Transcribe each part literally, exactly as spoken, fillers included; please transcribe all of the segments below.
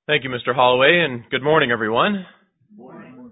Thank you, Mister Holloway, and good morning, everyone. Good morning.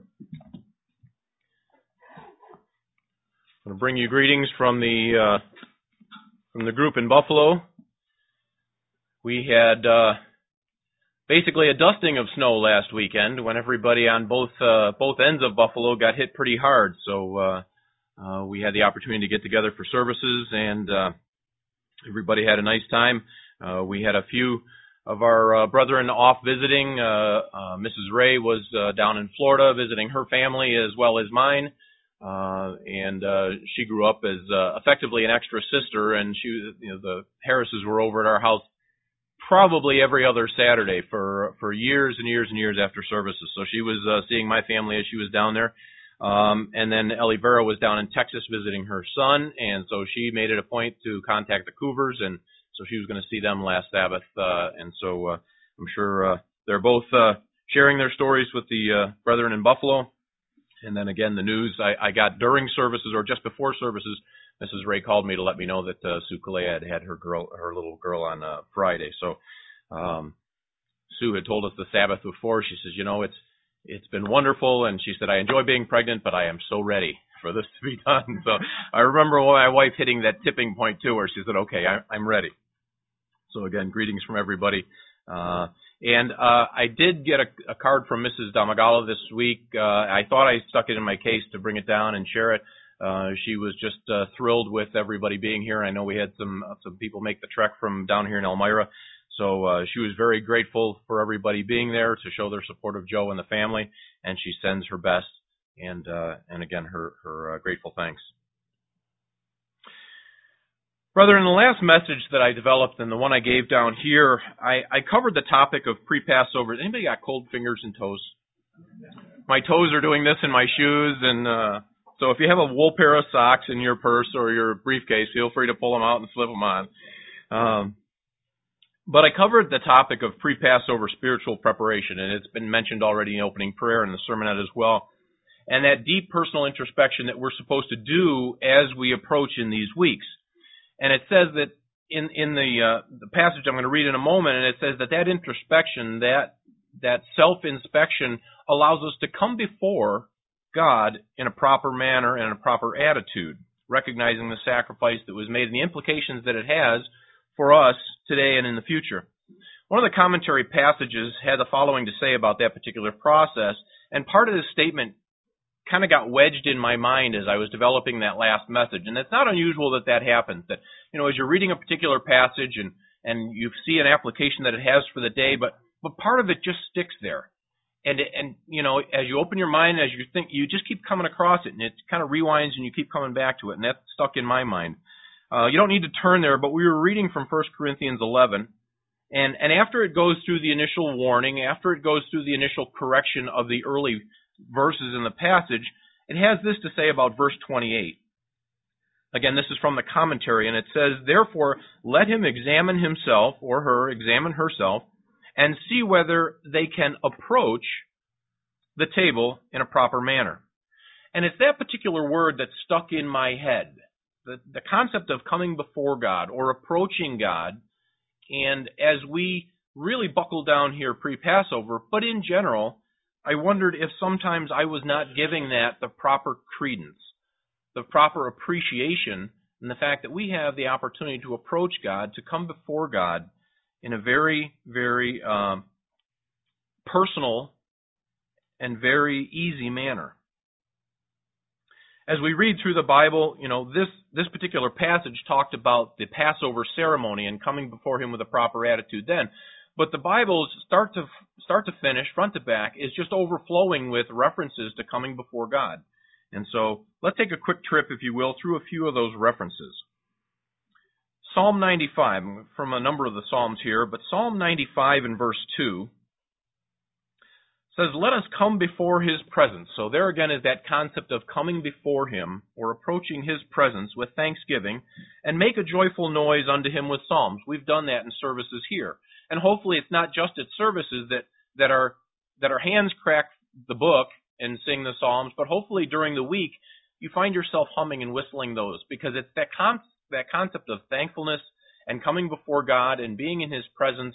I'm going to bring you greetings from the uh, from the group in Buffalo. We had uh, basically a dusting of snow last weekend when everybody on both uh, both ends of Buffalo got hit pretty hard. So uh, uh, we had the opportunity to get together for services, and uh, everybody had a nice time. Uh, we had a few of our uh, brethren off visiting. Uh, uh, Missus Ray was uh, down in Florida visiting her family as well as mine. Uh, and uh, she grew up as uh, effectively an extra sister, and she, you know, the Harrises were over at our house probably every other Saturday for for years and years and years after services. So she was uh, seeing my family as she was down there. Um, and then Ellie Vera was down in Texas visiting her son, and so she made it a point to contact the Cougars, and so she was going to see them last Sabbath. Uh, and so uh, I'm sure uh, they're both uh, sharing their stories with the uh, brethren in Buffalo. And then again, the news I, I got during services or just before services, Missus Ray called me to let me know that uh, Sue Kalea had had her girl, her little girl on uh, Friday. So um, Sue had told us the Sabbath before. She says, you know, it's it's been wonderful, and she said, I enjoy being pregnant, but I am so ready for this to be done. So I remember my wife hitting that tipping point too, where she said, okay, I, I'm ready. So again, greetings from everybody. Uh, and uh, I did get a, a card from Missus Damagala this week. Uh, I thought I stuck it in my case to bring it down and share it. Uh, she was just uh, thrilled with everybody being here. I know we had some uh, some people make the trek from down here in Elmira. So uh, she was very grateful for everybody being there to show their support of Joe and the family, and she sends her best and uh, and again her her uh, grateful thanks. Brother, in the last message that I developed and the one I gave down here, I, I covered the topic of pre-Passover. Anybody got cold fingers and toes? My toes are doing this in my shoes, and uh, so if you have a wool pair of socks in your purse or your briefcase, feel free to pull them out and slip them on. Um, but I covered the topic of pre-Passover spiritual preparation, and it's been mentioned already in opening prayer and the sermonette as well, and that deep personal introspection that we're supposed to do as we approach in these weeks. And it says that in, in the, uh, the passage I'm going to read in a moment, and it says that that introspection, that, that self-inspection allows us to come before God in a proper manner and in a proper attitude, recognizing the sacrifice that was made and the implications that it has for us today and in the future. One of the commentary passages had the following to say about that particular process, and part of this statement kind of got wedged in my mind as I was developing that last message. And it's not unusual that that happens, that, you know, as you're reading a particular passage and, and you see an application that it has for the day, but, but part of it just sticks there. And, and, you know, as you open your mind, as you think, you just keep coming across it, and it kind of rewinds and you keep coming back to it. And that stuck in my mind. Uh, you don't need to turn there, but we were reading from First Corinthians eleven. And, and after it goes through the initial warning, after it goes through the initial correction of the early verses in the passage, it has this to say about verse twenty-eight. Again, this is from the commentary, and it says, therefore, let him examine himself, or her, examine herself, and see whether they can approach the table in a proper manner. And it's that particular word that stuck in my head, the, the concept of coming before God, or approaching God, and as we really buckle down here pre-Passover, but in general, I wondered if sometimes I was not giving that the proper credence, the proper appreciation, and the fact that we have the opportunity to approach God, to come before God in a very, very um, personal and very easy manner. As we read through the Bible, you know, this, this particular passage talked about the Passover ceremony and coming before Him with a proper attitude then. But the Bible's start to start to finish, front to back, is just overflowing with references to coming before God. And so let's take a quick trip, if you will, through a few of those references. Psalm ninety-five, from a number of the Psalms here, but Psalm ninety-five in verse two says, let us come before His presence. So there again is that concept of coming before Him, or approaching His presence with thanksgiving, and make a joyful noise unto Him with psalms. We've done that in services here. And hopefully it's not just at services that, that our that our hands crack the book and sing the psalms, but hopefully during the week you find yourself humming and whistling those, because it's that con- that concept of thankfulness and coming before God and being in His presence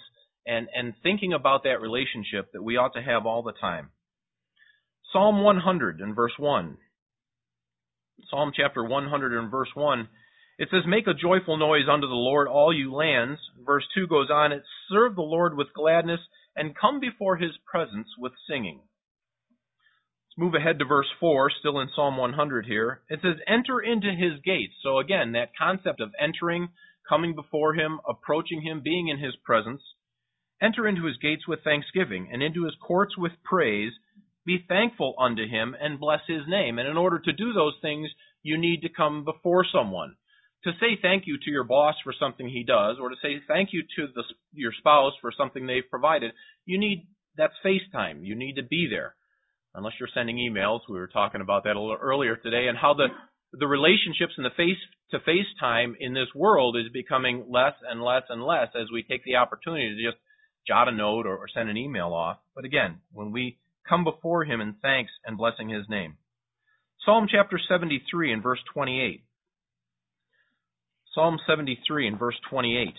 and, and thinking about that relationship that we ought to have all the time. Psalm one hundred and verse one. Psalm chapter one hundred and verse one. It says, make a joyful noise unto the Lord, all you lands. Verse two goes on, it serve the Lord with gladness, and come before his presence with singing. Let's move ahead to verse four, still in Psalm one hundred here. It says, enter into his gates. So again, that concept of entering, coming before him, approaching him, being in his presence. Enter into his gates with thanksgiving, and into his courts with praise. Be thankful unto him, and bless his name. And in order to do those things, you need to come before someone. To say thank you to your boss for something he does, or to say thank you to the, your spouse for something they've provided, you need, that's FaceTime. You need to be there. Unless you're sending emails. We were talking about that a little earlier today, and how the, the relationships in the face-to-face time in this world is becoming less and less and less as we take the opportunity to just jot a note or, or send an email off. But again, when we come before him in thanks and blessing his name. Psalm chapter seventy-three and verse twenty-eight. Psalm seventy-three and verse twenty-eight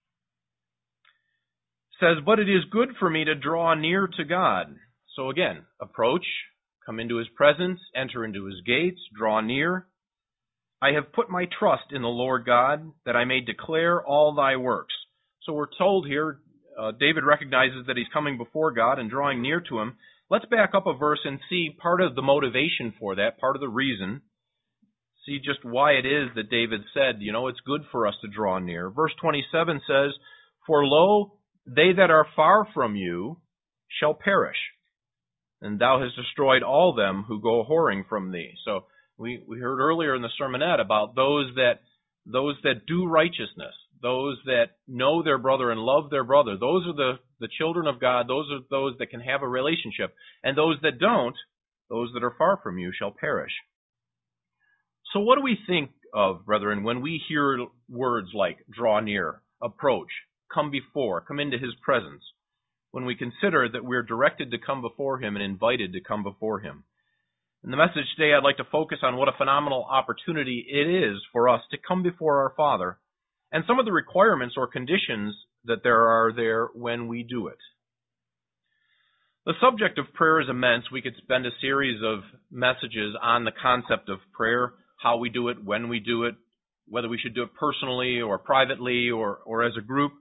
says, but it is good for me to draw near to God. So again, approach, come into his presence, enter into his gates, draw near. I have put my trust in the Lord God, that I may declare all thy works. So we're told here, uh, David recognizes that he's coming before God and drawing near to him. Let's back up a verse and see part of the motivation for that, part of the reason. See just why it is that David said, you know, it's good for us to draw near. Verse twenty-seven says, for lo, they that are far from you shall perish, and thou hast destroyed all them who go whoring from thee. So we, we heard earlier in the sermonette about those that those that do righteousness, those that know their brother and love their brother. Those are the, the children of God. Those are those that can have a relationship. And those that don't, those that are far from you shall perish. So what do we think of, brethren, when we hear words like draw near, approach, come before, come into his presence, when we consider that we're directed to come before him and invited to come before him? In the message today, I'd like to focus on what a phenomenal opportunity it is for us to come before our Father, and some of the requirements or conditions that there are there when we do it. The subject of prayer is immense. We could spend a series of messages on the concept of prayer, how we do it, when we do it, whether we should do it personally or privately or, or as a group.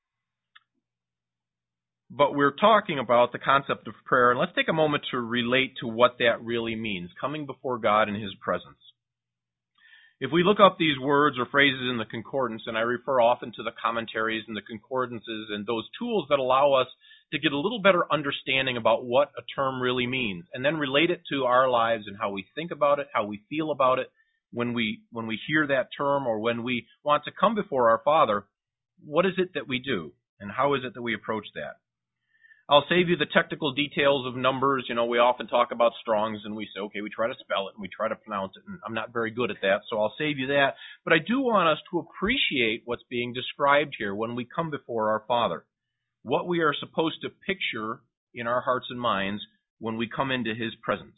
But we're talking about the concept of prayer, and let's take a moment to relate to what that really means, coming before God in his presence. If we look up these words or phrases in the concordance, and I refer often to the commentaries and the concordances and those tools that allow us to get a little better understanding about what a term really means, and then relate it to our lives and how we think about it, how we feel about it when we when we hear that term, or when we want to come before our Father. What is it that we do, and how is it that we approach that? I'll save you the technical details of numbers. You know, we often talk about Strong's and we say, okay, we try to spell it and we try to pronounce it, and I'm not very good at that, so I'll save you that. But I do want us to appreciate what's being described here when we come before our Father, what we are supposed to picture in our hearts and minds when we come into his presence.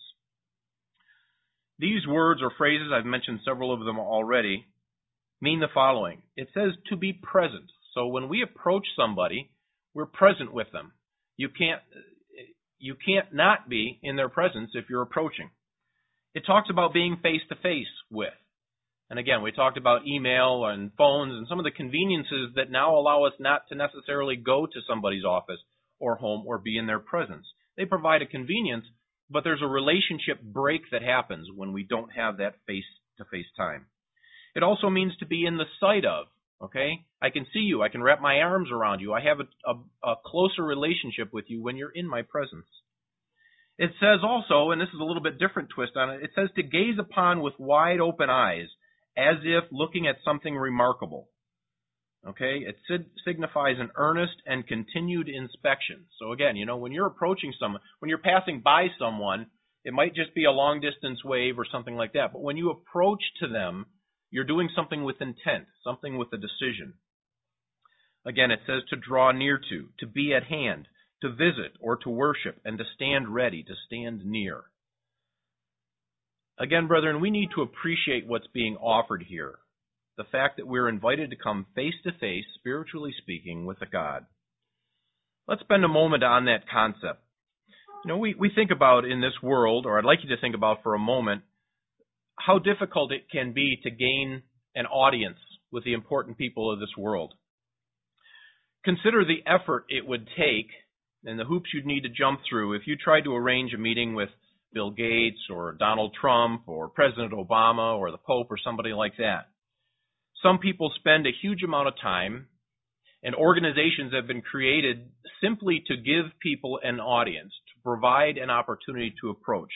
These words or phrases, I've mentioned several of them already, mean the following. It says to be present. So when we approach somebody, we're present with them. You can't, you can't not be in their presence if you're approaching. It talks about being face-to-face with. And again, we talked about email and phones and some of the conveniences that now allow us not to necessarily go to somebody's office or home or be in their presence. They provide a convenience, but there's a relationship break that happens when we don't have that face-to-face time. It also means to be in the sight of. Okay, I can see you. I can wrap my arms around you. I have a, a, a closer relationship with you when you're in my presence. It says also, and this is a little bit different twist on it, it says to gaze upon with wide open eyes, as if looking at something remarkable. Okay, it signifies an earnest and continued inspection. So again, you know, when you're approaching someone, when you're passing by someone, it might just be a long distance wave or something like that. But when you approach to them, you're doing something with intent, something with a decision. Again, it says to draw near to, to be at hand, to visit or to worship, and to stand ready, to stand near. Again, brethren, we need to appreciate what's being offered here. The fact that we're invited to come face to face, spiritually speaking, with a God. Let's spend a moment on that concept. You know, we, we think about in this world, or I'd like you to think about for a moment, how difficult it can be to gain an audience with the important people of this world. Consider the effort it would take and the hoops you'd need to jump through if you tried to arrange a meeting with Bill Gates or Donald Trump or President Obama or the Pope or somebody like that. Some people spend a huge amount of time, and organizations have been created simply to give people an audience, to provide an opportunity to approach.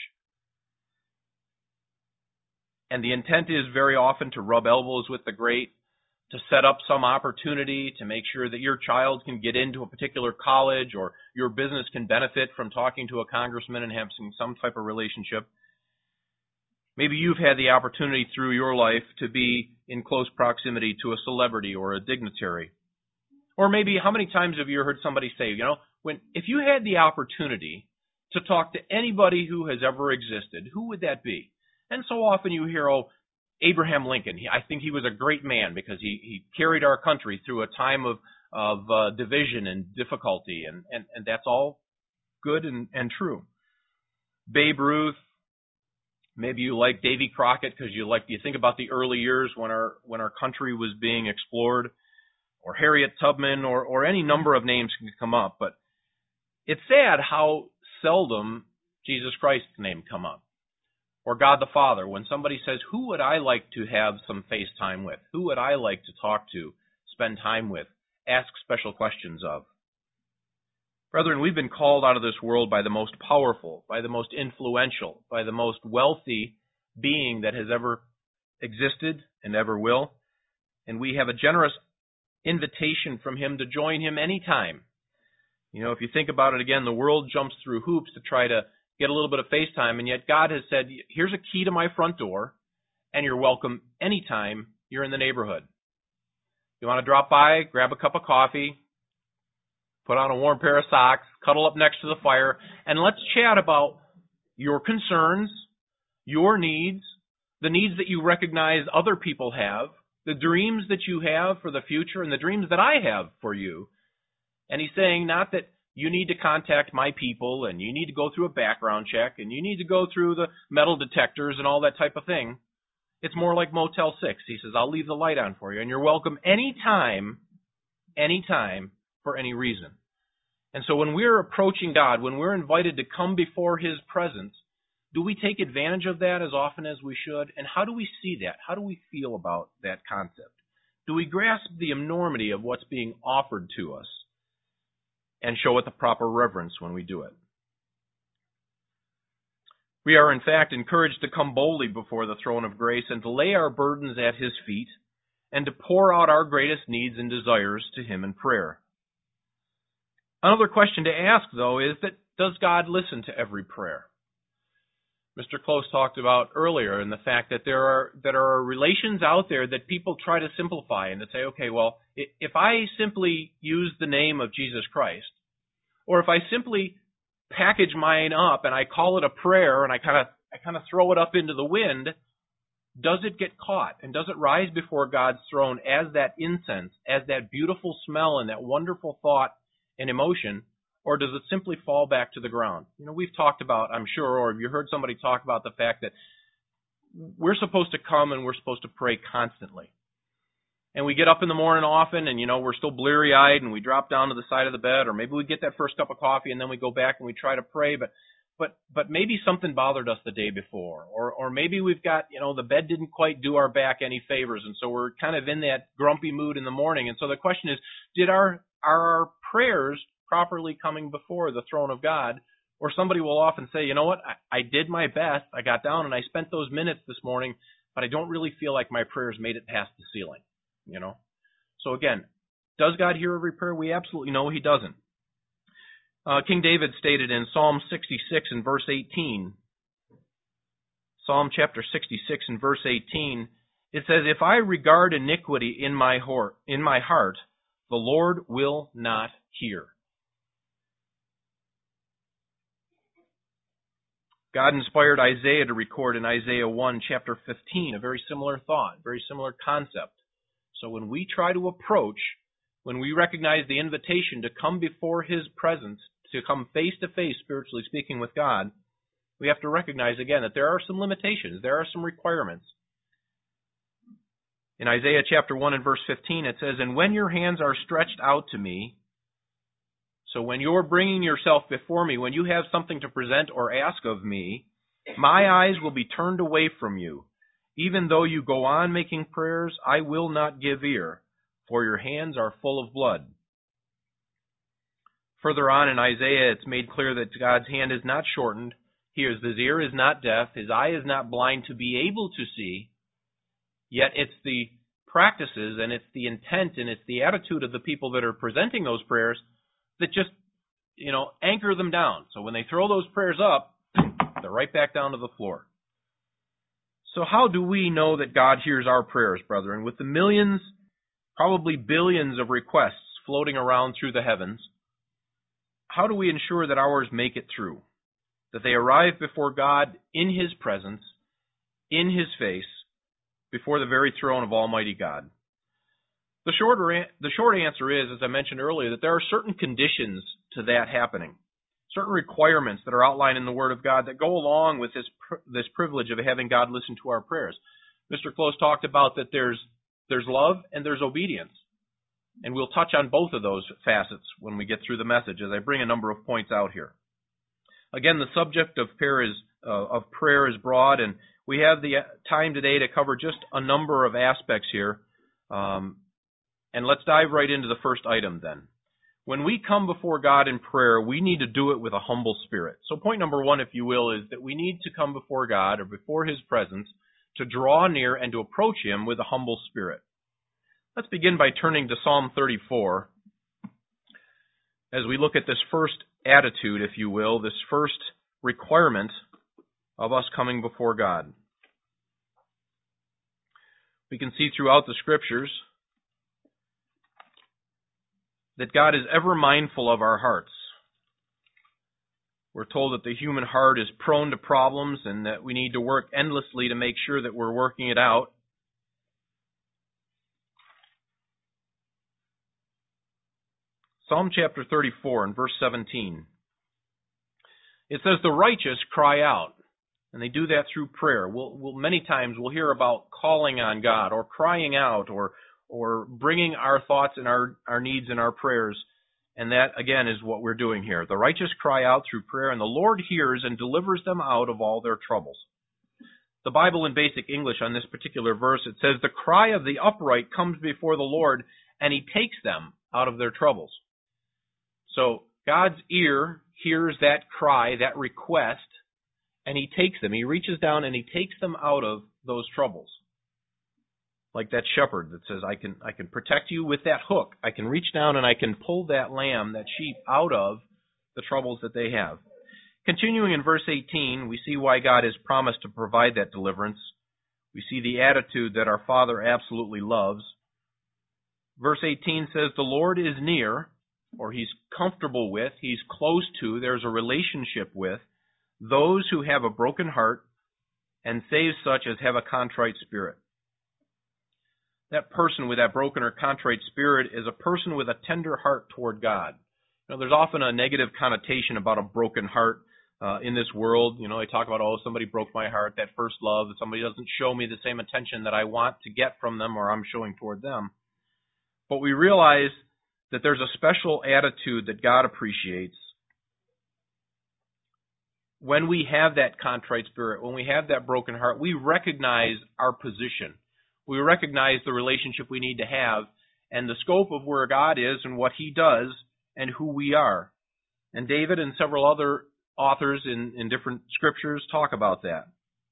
And the intent is very often to rub elbows with the great, to set up some opportunity, to make sure that your child can get into a particular college or your business can benefit from talking to a congressman and having some type of relationship. Maybe you've had the opportunity through your life to be in close proximity to a celebrity or a dignitary. Or maybe how many times have you heard somebody say, you know, when if you had the opportunity to talk to anybody who has ever existed, who would that be? And so often you hear, oh, Abraham Lincoln. He, I think he was a great man because he, he carried our country through a time of, of uh, division and difficulty, and, and, and that's all good and, and true. Babe Ruth. Maybe you like Davy Crockett because you like you think about the early years when our when our country was being explored, or Harriet Tubman, or or any number of names can come up. But it's sad how seldom Jesus Christ's name come up, or God the Father. When somebody says, "Who would I like to have some face time with? Who would I like to talk to, spend time with, ask special questions of?" Brethren, we've been called out of this world by the most powerful, by the most influential, by the most wealthy being that has ever existed and ever will. And we have a generous invitation from him to join him anytime. You know, if you think about it again, the world jumps through hoops to try to get a little bit of face time, and yet God has said, here's a key to my front door, and you're welcome anytime you're in the neighborhood. You want to drop by, grab a cup of coffee, put on a warm pair of socks, cuddle up next to the fire, and let's chat about your concerns, your needs, the needs that you recognize other people have, the dreams that you have for the future, and the dreams that I have for you. And he's saying not that you need to contact my people, and you need to go through a background check, and you need to go through the metal detectors and all that type of thing. It's more like Motel six. He says, I'll leave the light on for you, and you're welcome anytime, anytime, for any reason. And so when we're approaching God, when we're invited to come before his presence, do we take advantage of that as often as we should? And how do we see that? How do we feel about that concept? Do we grasp the enormity of what's being offered to us and show it the proper reverence when we do it? We are, in fact, encouraged to come boldly before the throne of grace and to lay our burdens at his feet and to pour out our greatest needs and desires to him in prayer. Another question to ask, though, is that does God listen to every prayer? Mister Close talked about earlier in the fact that there are that there are relations out there that people try to simplify and to say, okay, well, if I simply use the name of Jesus Christ, or if I simply package mine up and I call it a prayer and I kind of I kind of throw it up into the wind, does it get caught? And does it rise before God's throne as that incense, as that beautiful smell and that wonderful thought and emotion, or does it simply fall back to the ground? You know, we've talked about, I'm sure, or you heard somebody talk about the fact that we're supposed to come and we're supposed to pray constantly. And we get up in the morning often and, you know, we're still bleary-eyed and we drop down to the side of the bed, or maybe we get that first cup of coffee and then we go back and we try to pray, but but but maybe something bothered us the day before, or or maybe we've got, you know, the bed didn't quite do our back any favors, and so we're kind of in that grumpy mood in the morning. And so the question is, did our are our prayers properly coming before the throne of God? Or somebody will often say, you know what, I, I did my best, I got down and I spent those minutes this morning, but I don't really feel like my prayers made it past the ceiling, you know? So again, does God hear every prayer? We absolutely know he doesn't. Uh, King David stated in Psalm sixty-six and verse eighteen, Psalm chapter sixty-six and verse eighteen, it says, if I regard iniquity in my heart, in my heart, the Lord will not hear. God inspired Isaiah to record in Isaiah one, chapter fifteen, a very similar thought, very similar concept. So when we try to approach when we recognize the invitation to come before His presence, to come face to face, spiritually speaking, with God, we have to recognize again that there are some limitations, there are some requirements. In Isaiah chapter one and verse fifteen, it says, "And when your hands are stretched out to me," so when you're bringing yourself before me, when you have something to present or ask of me, "my eyes will be turned away from you. Even though you go on making prayers, I will not give ear, for your hands are full of blood." Further on in Isaiah, it's made clear that God's hand is not shortened. His ear is not deaf. His eye is not blind to be able to see. Yet it's the practices and it's the intent and it's the attitude of the people that are presenting those prayers that just, you know, anchor them down. So when they throw those prayers up, they're right back down to the floor. So how do we know that God hears our prayers, brethren? With the millions, probably billions of requests floating around through the heavens, how do we ensure that ours make it through? That they arrive before God in His presence, in His face, before the very throne of Almighty God? The shorter, the short answer is, as I mentioned earlier, that there are certain conditions to that happening, certain requirements that are outlined in the Word of God that go along with this this privilege of having God listen to our prayers. Mister Close talked about that there's there's love and there's obedience, and we'll touch on both of those facets when we get through the message as I bring a number of points out here. Again, the subject of prayer is uh, of prayer is broad, and we have the time today to cover just a number of aspects here. Um, and let's dive right into the first item then. When we come before God in prayer, we need to do it with a humble spirit. So point number one, if you will, is that we need to come before God or before His presence to draw near and to approach Him with a humble spirit. Let's begin by turning to Psalm thirty-four as we look at this first attitude, if you will, this first requirement of us coming before God. We can see throughout the Scriptures that God is ever mindful of our hearts. We're told that the human heart is prone to problems and that we need to work endlessly to make sure that we're working it out. Psalm chapter thirty-four and verse seventeen. It says, "The righteous cry out," and they do that through prayer. We'll, we'll, many times we'll hear about calling on God or crying out or or bringing our thoughts and our, our needs and our prayers. And that, again, is what we're doing here. The righteous cry out through prayer, and the Lord hears and delivers them out of all their troubles. The Bible in basic English on this particular verse, it says, "The cry of the upright comes before the Lord, and He takes them out of their troubles." So God's ear hears that cry, that request, and He takes them. He reaches down and He takes them out of those troubles. Like that shepherd that says, I can I can protect you with that hook. I can reach down and I can pull that lamb, that sheep, out of the troubles that they have. Continuing in verse eighteen, we see why God has promised to provide that deliverance. We see the attitude that our Father absolutely loves. Verse eighteen says, "The Lord is near," or He's comfortable with, He's close to, there's a relationship with, "those who have a broken heart, and saves such as have a contrite spirit." That person with that broken or contrite spirit is a person with a tender heart toward God. You know, there's often a negative connotation about a broken heart uh, in this world. You know, they talk about, oh, somebody broke my heart, that first love, that somebody doesn't show me the same attention that I want to get from them or I'm showing toward them. But we realize that there's a special attitude that God appreciates when we have that contrite spirit, when we have that broken heart. We recognize our position. We recognize the relationship we need to have and the scope of where God is and what He does and who we are. And David and several other authors in, in different scriptures talk about that.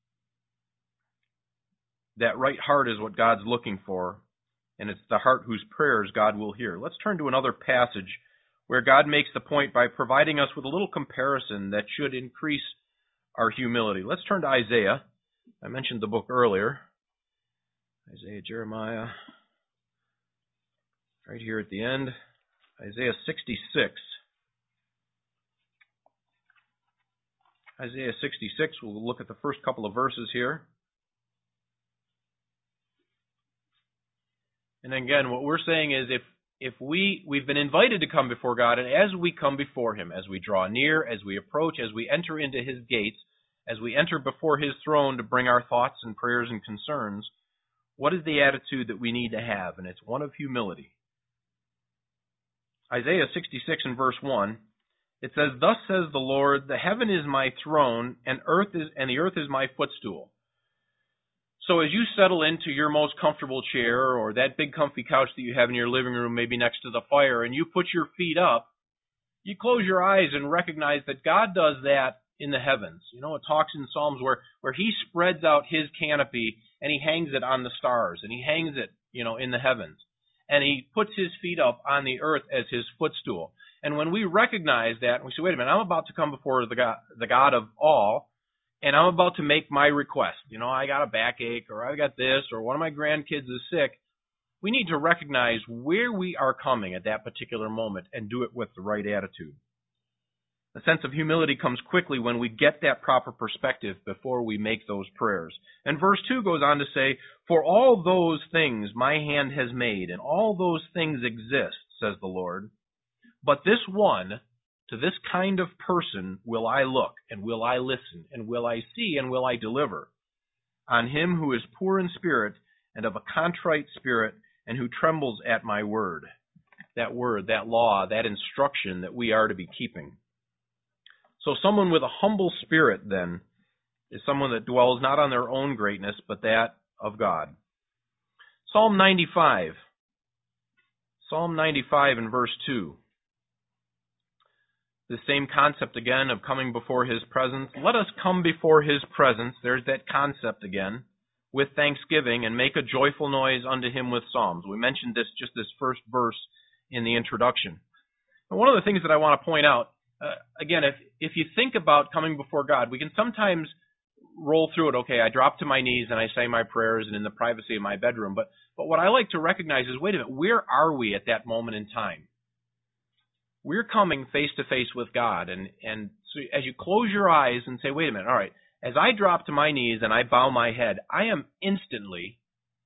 That right heart is what God's looking for, and it's the heart whose prayers God will hear. Let's turn to another passage where God makes the point by providing us with a little comparison that should increase our humility. Let's turn to Isaiah. I mentioned the book earlier. Isaiah, Jeremiah, right here at the end, Isaiah sixty-six. Isaiah sixty-six, we'll look at the first couple of verses here. And again, what we're saying is if if we, we've been invited to come before God, and as we come before Him, as we draw near, as we approach, as we enter into His gates, as we enter before His throne to bring our thoughts and prayers and concerns, what is the attitude that we need to have? And it's one of humility. Isaiah sixty-six and verse one, it says, "Thus says the Lord, the heaven is my throne, and earth is and the earth is my footstool." So as you settle into your most comfortable chair or that big comfy couch that you have in your living room, maybe next to the fire, and you put your feet up, you close your eyes and recognize that God does that in the heavens. You know, it talks in Psalms where, where He spreads out His canopy and He hangs it on the stars, and He hangs it, you know, in the heavens. And He puts His feet up on the earth as His footstool. And when we recognize that, and we say, wait a minute, I'm about to come before the God, the God of all, and I'm about to make my request. You know, I got a backache, or I got this, or one of my grandkids is sick. We need to recognize where we are coming at that particular moment and do it with the right attitude. A sense of humility comes quickly when we get that proper perspective before we make those prayers. And verse two goes on to say, "For all those things my hand has made, and all those things exist, says the Lord. But this one, to this kind of person will I look, and will I listen, and will I see, and will I deliver. On him who is poor in spirit, and of a contrite spirit, and who trembles at my word." That word, that law, that instruction that we are to be keeping. So someone with a humble spirit, then, is someone that dwells not on their own greatness, but that of God. Psalm ninety-five. Psalm ninety-five and verse two. The same concept again of coming before His presence. "Let us come before His presence," there's that concept again, "with thanksgiving, and make a joyful noise unto Him with psalms." We mentioned this, just this first verse in the introduction. And one of the things that I want to point out, uh, again, if, if you think about coming before God, we can sometimes roll through it. Okay, I drop to my knees and I say my prayers and in the privacy of my bedroom. But, but what I like to recognize is, wait a minute, where are we at that moment in time? We're coming face to face with God. And, and so as you close your eyes and say, wait a minute, all right, as I drop to my knees and I bow my head, I am instantly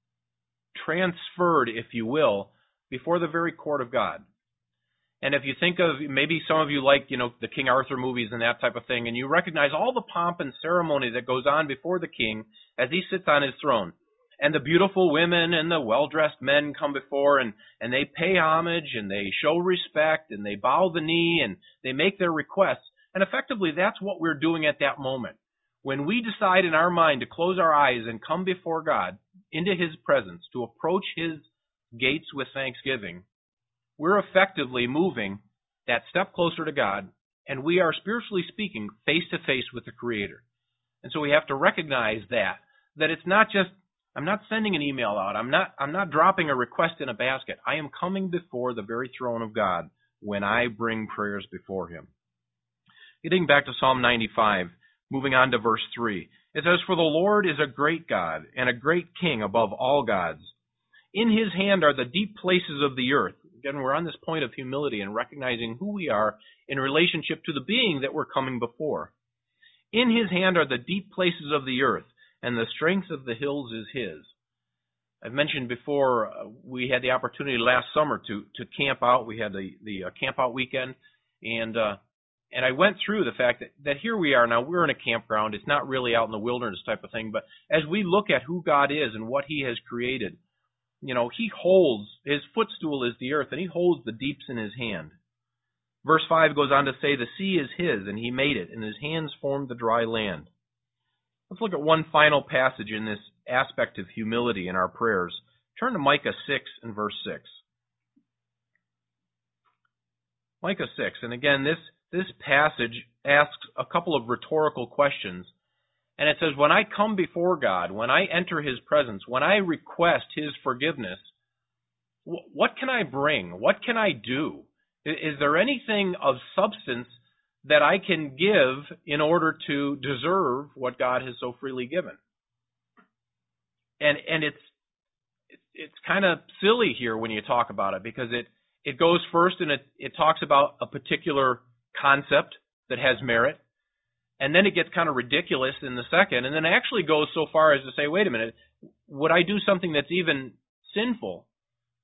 transferred, if you will, before the very court of God. And if you think of, maybe some of you like, you know, the King Arthur movies and that type of thing, and you recognize all the pomp and ceremony that goes on before the king as he sits on his throne. And the beautiful women and the well-dressed men come before, and, and they pay homage, and they show respect, and they bow the knee, and they make their requests. And effectively, that's what we're doing at that moment. When we decide in our mind to close our eyes and come before God into His presence, to approach His gates with thanksgiving, we're effectively moving that step closer to God, and we are, spiritually speaking, face to face with the Creator. And so we have to recognize that, that it's not just, I'm not sending an email out, I'm not, I'm not dropping a request in a basket. I am coming before the very throne of God when I bring prayers before Him. Getting back to Psalm ninety-five, moving on to verse three. It says, "For the Lord is a great God and a great King above all gods. In His hand are the deep places of the earth." Again, we're on this point of humility and recognizing who we are in relationship to the being that we're coming before. "In His hand are the deep places of the earth, and the strength of the hills is His." I've mentioned before, uh, we had the opportunity last summer to, to camp out. We had the, the uh, camp out weekend, and uh, and I went through the fact that, that here we are now, we're in a campground. It's not really out in the wilderness type of thing, but as we look at who God is and what He has created, you know, He holds, His footstool is the earth, and He holds the deeps in His hand. Verse five goes on to say, "The sea is His, and He made it, and His hands formed the dry land." Let's look at one final passage in this aspect of humility in our prayers. Turn to Micah six and verse six. Micah six, and again, this, this passage asks a couple of rhetorical questions. And it says, when I come before God, when I enter His presence, when I request His forgiveness, what can I bring? What can I do? Is there anything of substance that I can give in order to deserve what God has so freely given? And and it's it's kind of silly here when you talk about it, because it, it goes first and it, it talks about a particular concept that has merit. And then it gets kind of ridiculous in the second, and then it actually goes so far as to say, wait a minute, would I do something that's even sinful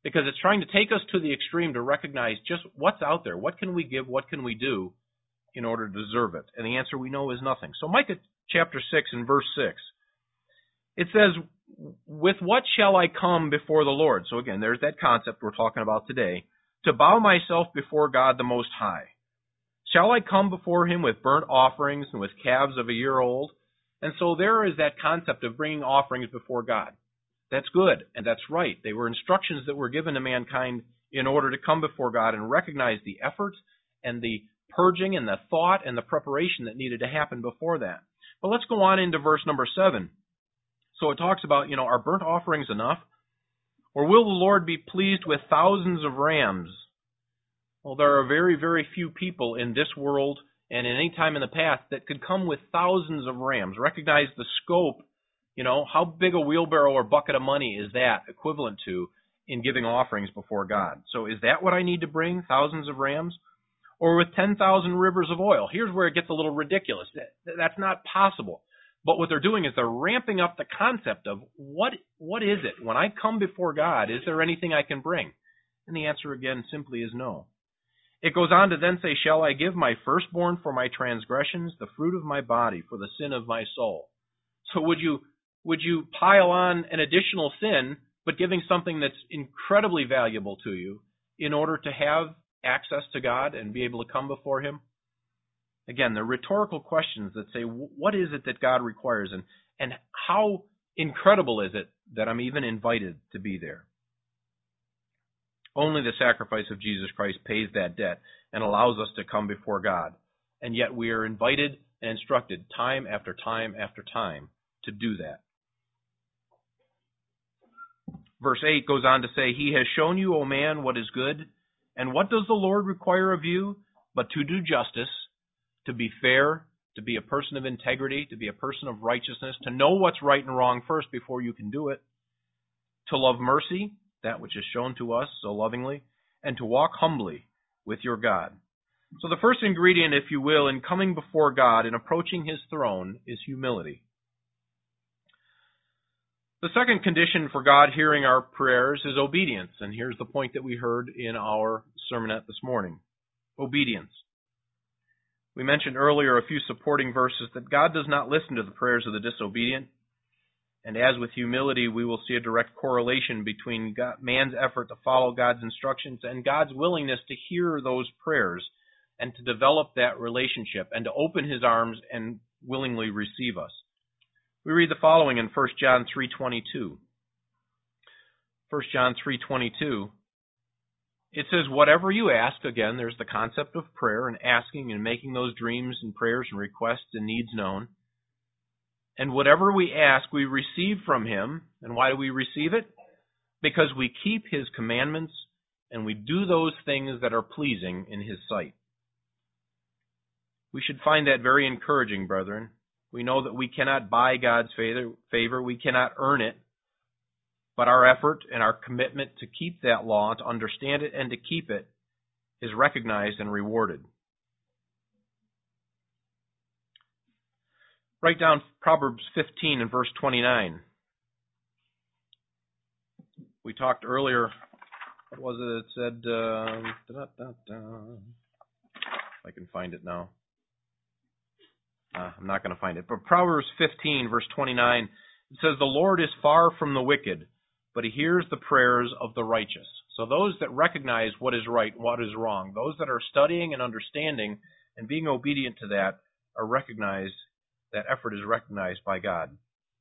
because it's trying to take us to the extreme to recognize just what's out there. What can we give? What can we do in order to deserve it? And the answer we know is nothing. So Micah chapter six and verse six, it says, with what shall I come before the Lord? So again, there's that concept we're talking about today. To bow myself before God the Most High. Shall I come before him with burnt offerings and with calves of a year old? And so there is that concept of bringing offerings before God. That's good, and that's right. They were instructions that were given to mankind in order to come before God and recognize the effort and the purging and the thought and the preparation that needed to happen before that. But let's go on into verse number seven. So it talks about, you know, are burnt offerings enough? Or will the Lord be pleased with thousands of rams? Well, there are very, very few people in this world and in any time in the past that could come with thousands of rams. Recognize the scope, you know, how big a wheelbarrow or bucket of money is that equivalent to in giving offerings before God? So is that what I need to bring, thousands of rams? Or with ten thousand rivers of oil? Here's where it gets a little ridiculous. That's not possible. But what they're doing is they're ramping up the concept of what what is it? When I come before God, is there anything I can bring? And the answer again simply is no. It goes on to then say, shall I give my firstborn for my transgressions, the fruit of my body for the sin of my soul? So would you would you pile on an additional sin, but giving something that's incredibly valuable to you in order to have access to God and be able to come before him? Again, they're rhetorical questions that say, what is it that God requires, and, and how incredible is it that I'm even invited to be there? Only the sacrifice of Jesus Christ pays that debt and allows us to come before God. And yet we are invited and instructed time after time after time to do that. Verse eight goes on to say, he has shown you, O man, what is good. And what does the Lord require of you? But to do justice, to be fair, to be a person of integrity, to be a person of righteousness, to know what's right and wrong first before you can do it, to love mercy, that which is shown to us so lovingly, and to walk humbly with your God. So the first ingredient, if you will, in coming before God and approaching his throne is humility. The second condition for God hearing our prayers is obedience, and here's the point that we heard in our sermonette this morning. Obedience. We mentioned earlier a few supporting verses that God does not listen to the prayers of the disobedient. And as with humility, we will see a direct correlation between God, man's effort to follow God's instructions and God's willingness to hear those prayers and to develop that relationship and to open his arms and willingly receive us. We read the following in First John three twenty-two. First John three twenty-two. It says, whatever you ask, again, there's the concept of prayer and asking and making those dreams and prayers and requests and needs known. And whatever we ask, we receive from him. And why do we receive it? Because we keep his commandments and we do those things that are pleasing in his sight. We should find that very encouraging, brethren. We know that we cannot buy God's favor. We cannot earn it. But our effort and our commitment to keep that law, to understand it and to keep it, is recognized and rewarded. Write down Proverbs fifteen and verse twenty-nine. We talked earlier, what was it? It said, uh, da, da, da. If I can find it now. Uh, I'm not going to find it. But Proverbs fifteen, verse twenty-nine, it says, the Lord is far from the wicked, but he hears the prayers of the righteous. So those that recognize what is right and what is wrong, those that are studying and understanding and being obedient to that, are recognized, that effort is recognized by God.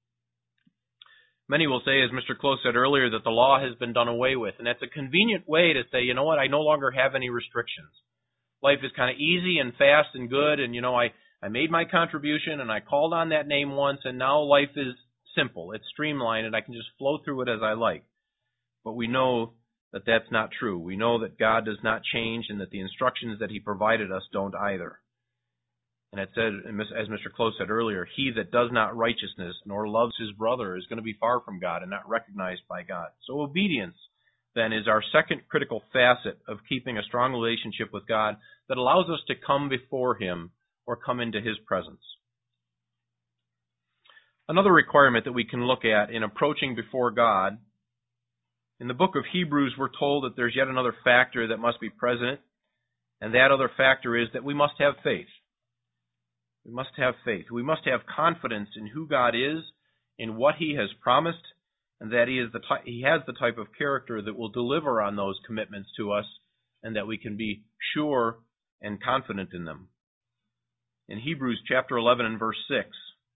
Many will say, as Mister Close said earlier, that the law has been done away with. And that's a convenient way to say, you know what, I no longer have any restrictions. Life is kind of easy and fast and good, and you know, I, I made my contribution and I called on that name once, and now life is simple. It's streamlined, and I can just flow through it as I like. But we know that that's not true. We know that God does not change and that the instructions that he provided us don't either. And it said, as Mister Close said earlier, he that does not righteousness nor loves his brother is going to be far from God and not recognized by God. So obedience, then, is our second critical facet of keeping a strong relationship with God that allows us to come before him or come into his presence. Another requirement that we can look at in approaching before God In the book of Hebrews, we're told that there's yet another factor that must be present, and that other factor is that we must have faith. We must have faith. We must have confidence in who God is, in what He has promised, and that He is the ty- He has the type of character that will deliver on those commitments to us, and that we can be sure and confident in them. In Hebrews chapter eleven and verse six,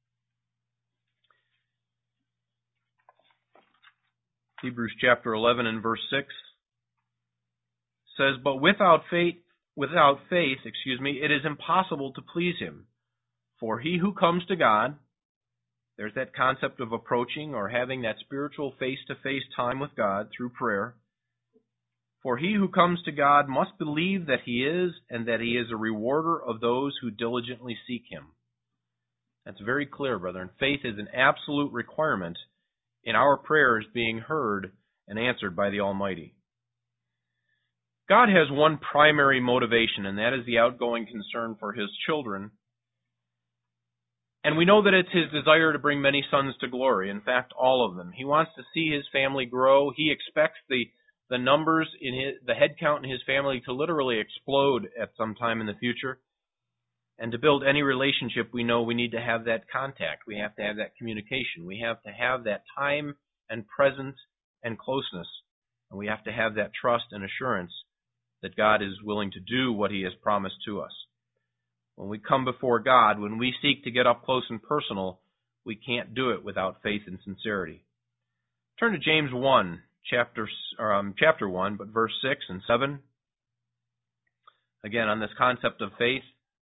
Hebrews chapter eleven and verse six says, "But without faith, without faith, excuse me, it is impossible to please Him. For he who comes to God," there's that concept of approaching or having that spiritual face-to-face time with God through prayer. "For he who comes to God must believe that He is, and that He is a rewarder of those who diligently seek Him." That's very clear, brethren. Faith is an absolute requirement in our prayers being heard and answered by the Almighty. God has one primary motivation, and that is the outgoing concern for His children. And we know that it's His desire to bring many sons to glory. In fact, all of them. He wants to see His family grow. He expects the, the numbers in his, the head count in His family to literally explode at some time in the future. And to build any relationship, we know we need to have that contact. We have to have that communication. We have to have that time and presence and closeness. And we have to have that trust and assurance that God is willing to do what He has promised to us. When we come before God, when we seek to get up close and personal, we can't do it without faith and sincerity. Turn to James one, chapter, um, chapter one, but verse six and seven. Again, on this concept of faith.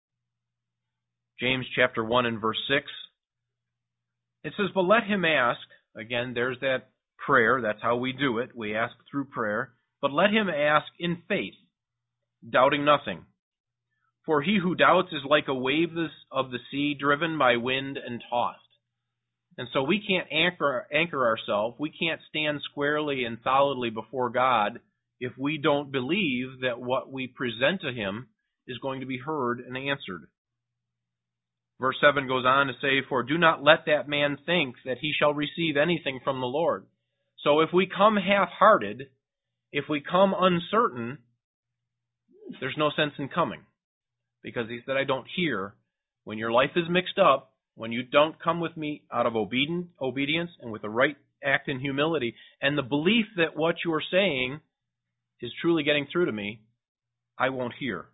James chapter one and verse six. It says, "But let him ask," again, there's that prayer, that's how we do it, we ask through prayer, "but let him ask in faith, doubting nothing. For he who doubts is like a wave of the sea driven by wind and tossed." And so we can't anchor, anchor ourselves, we can't stand squarely and solidly before God if we don't believe that what we present to Him is going to be heard and answered. Verse seven goes on to say, "For do not let that man think that he shall receive anything from the Lord." So if we come half-hearted, if we come uncertain, there's no sense in coming. Because He said, "I don't hear." When your life is mixed up, when you don't come with me out of obedient, obedience and with the right act in humility, and the belief that what you're saying is truly getting through to me, I won't hear.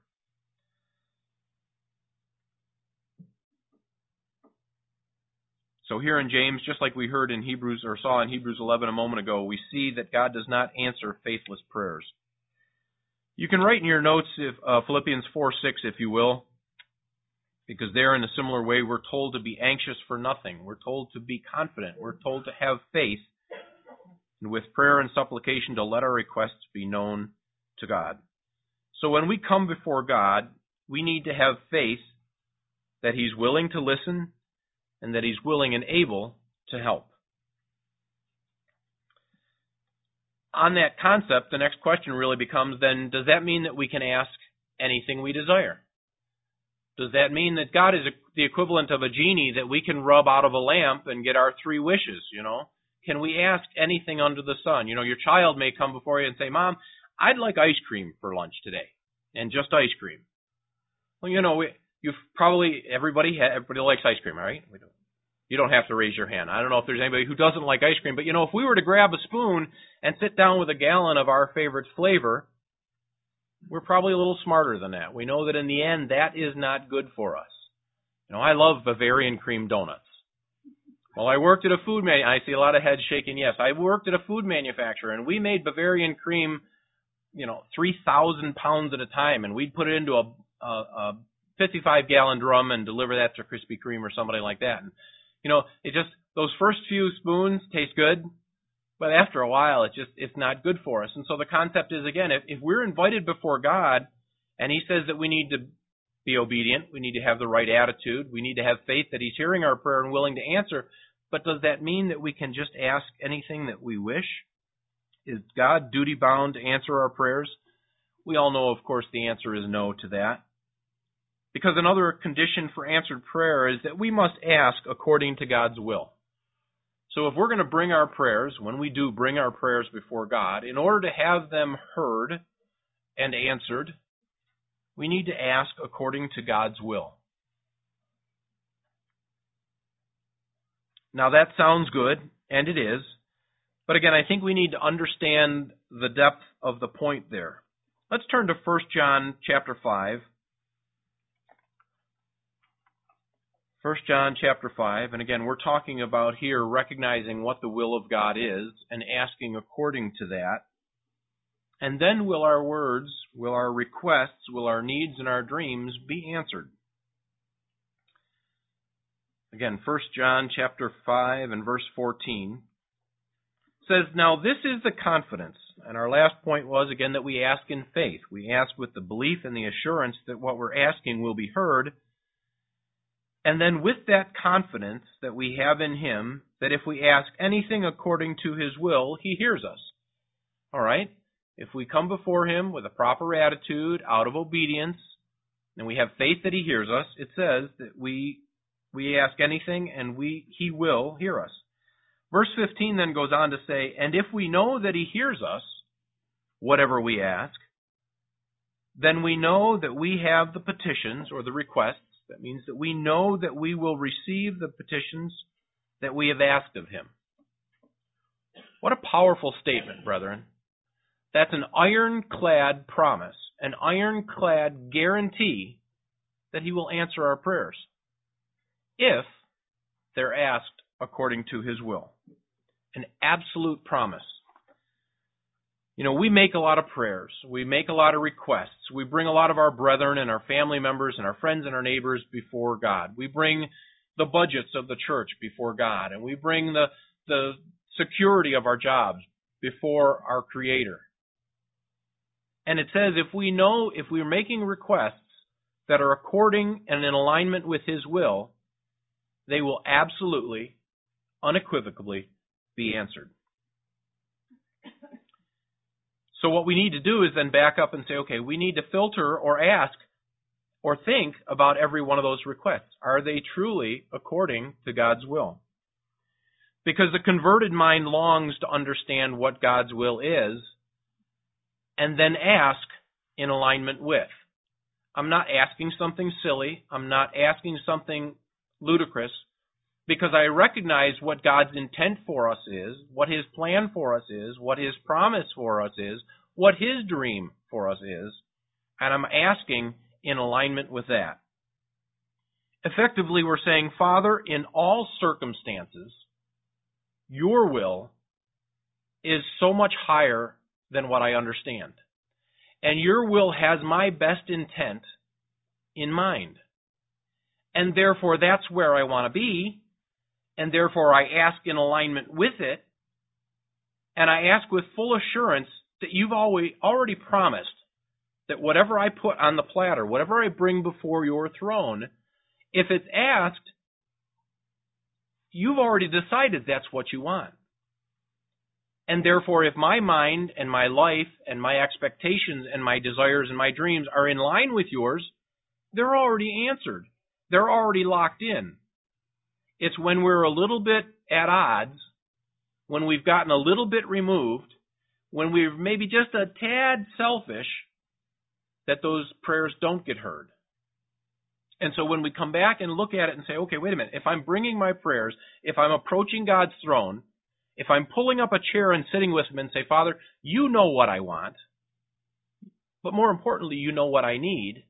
So here in James, just like we heard in Hebrews, or saw in Hebrews eleven a moment ago, we see that God does not answer faithless prayers. You can write in your notes if, uh, Philippians four six, if you will, because there in a similar way we're told to be anxious for nothing. We're told to be confident. We're told to have faith, and with prayer and supplication to let our requests be known to God. So when we come before God, we need to have faith that He's willing to listen and that He's willing and able to help. On that concept, the next question really becomes then, does that mean that we can ask anything we desire? Does that mean that God is the equivalent of a genie that we can rub out of a lamp and get our three wishes, you know? Can we ask anything under the sun? You know, your child may come before you and say, "Mom, I'd like ice cream for lunch today," and just ice cream. Well, you know, we, you've probably, everybody, everybody likes ice cream, right? We don't. You don't have to raise your hand. I don't know if there's anybody who doesn't like ice cream, but you know, if we were to grab a spoon and sit down with a gallon of our favorite flavor, we're probably a little smarter than that. We know that in the end, that is not good for us. You know, I love Bavarian cream donuts. Well, I worked at a food man. I see a lot of heads shaking yes. I worked at a food manufacturer, and we made Bavarian cream, you know, three thousand pounds at a time, and we'd put it into a, a, a fifty-five gallon drum and deliver that to Krispy Kreme or somebody like that. And, you know, it just, those first few spoons taste good, but after a while, it just, it's not good for us. And so the concept is, again, if, if we're invited before God, and He says that we need to be obedient, we need to have the right attitude, we need to have faith that He's hearing our prayer and willing to answer, but does that mean that we can just ask anything that we wish? Is God duty-bound to answer our prayers? We all know, of course, the answer is no to that. Because another condition for answered prayer is that we must ask according to God's will. So if we're going to bring our prayers, when we do bring our prayers before God, in order to have them heard and answered, we need to ask according to God's will. Now that sounds good, and it is, but again, I think we need to understand the depth of the point there. Let's turn to First John chapter five. First John chapter five, and again, we're talking about here recognizing what the will of God is and asking according to that. And then will our words, will our requests, will our needs and our dreams be answered? Again, First John chapter five and verse fourteen says, "Now this is the confidence," and our last point was, again, that we ask in faith. We ask with the belief and the assurance that what we're asking will be heard. And then with that confidence that we have in Him, that if we ask anything according to His will, He hears us. All right? If we come before Him with a proper attitude, out of obedience, and we have faith that He hears us, it says that we we ask anything and we He will hear us. Verse fifteen then goes on to say, "And if we know that He hears us, whatever we ask, then we know that we have the petitions," or the requests. That means that we know that we will receive the petitions that we have asked of Him. What a powerful statement, brethren. That's an ironclad promise, an ironclad guarantee that He will answer our prayers if they're asked according to His will. An absolute promise. You know, we make a lot of prayers. We make a lot of requests. We bring a lot of our brethren and our family members and our friends and our neighbors before God. We bring the budgets of the church before God. And we bring the, the security of our jobs before our Creator. And it says if we know, if we're making requests that are according and in alignment with His will, they will absolutely, unequivocally be answered. So what we need to do is then back up and say, okay, we need to filter or ask or think about every one of those requests. Are they truly according to God's will? Because the converted mind longs to understand what God's will is and then ask in alignment with. I'm not asking something silly. I'm not asking something ludicrous, because I recognize what God's intent for us is, what His plan for us is, what His promise for us is, what His dream for us is, and I'm asking in alignment with that. Effectively, we're saying, Father, in all circumstances, Your will is so much higher than what I understand. And Your will has my best intent in mind. And therefore, that's where I want to be. And therefore, I ask in alignment with it. And I ask with full assurance that You've always already promised that whatever I put on the platter, whatever I bring before Your throne, if it's asked, You've already decided that's what You want. And therefore, if my mind and my life and my expectations and my desires and my dreams are in line with Yours, they're already answered. They're already locked in. It's when we're a little bit at odds, when we've gotten a little bit removed, when we're maybe just a tad selfish, that those prayers don't get heard. And so when we come back and look at it and say, okay, wait a minute, if I'm bringing my prayers, if I'm approaching God's throne, if I'm pulling up a chair and sitting with Him and say, Father, You know what I want, but more importantly, You know what I need,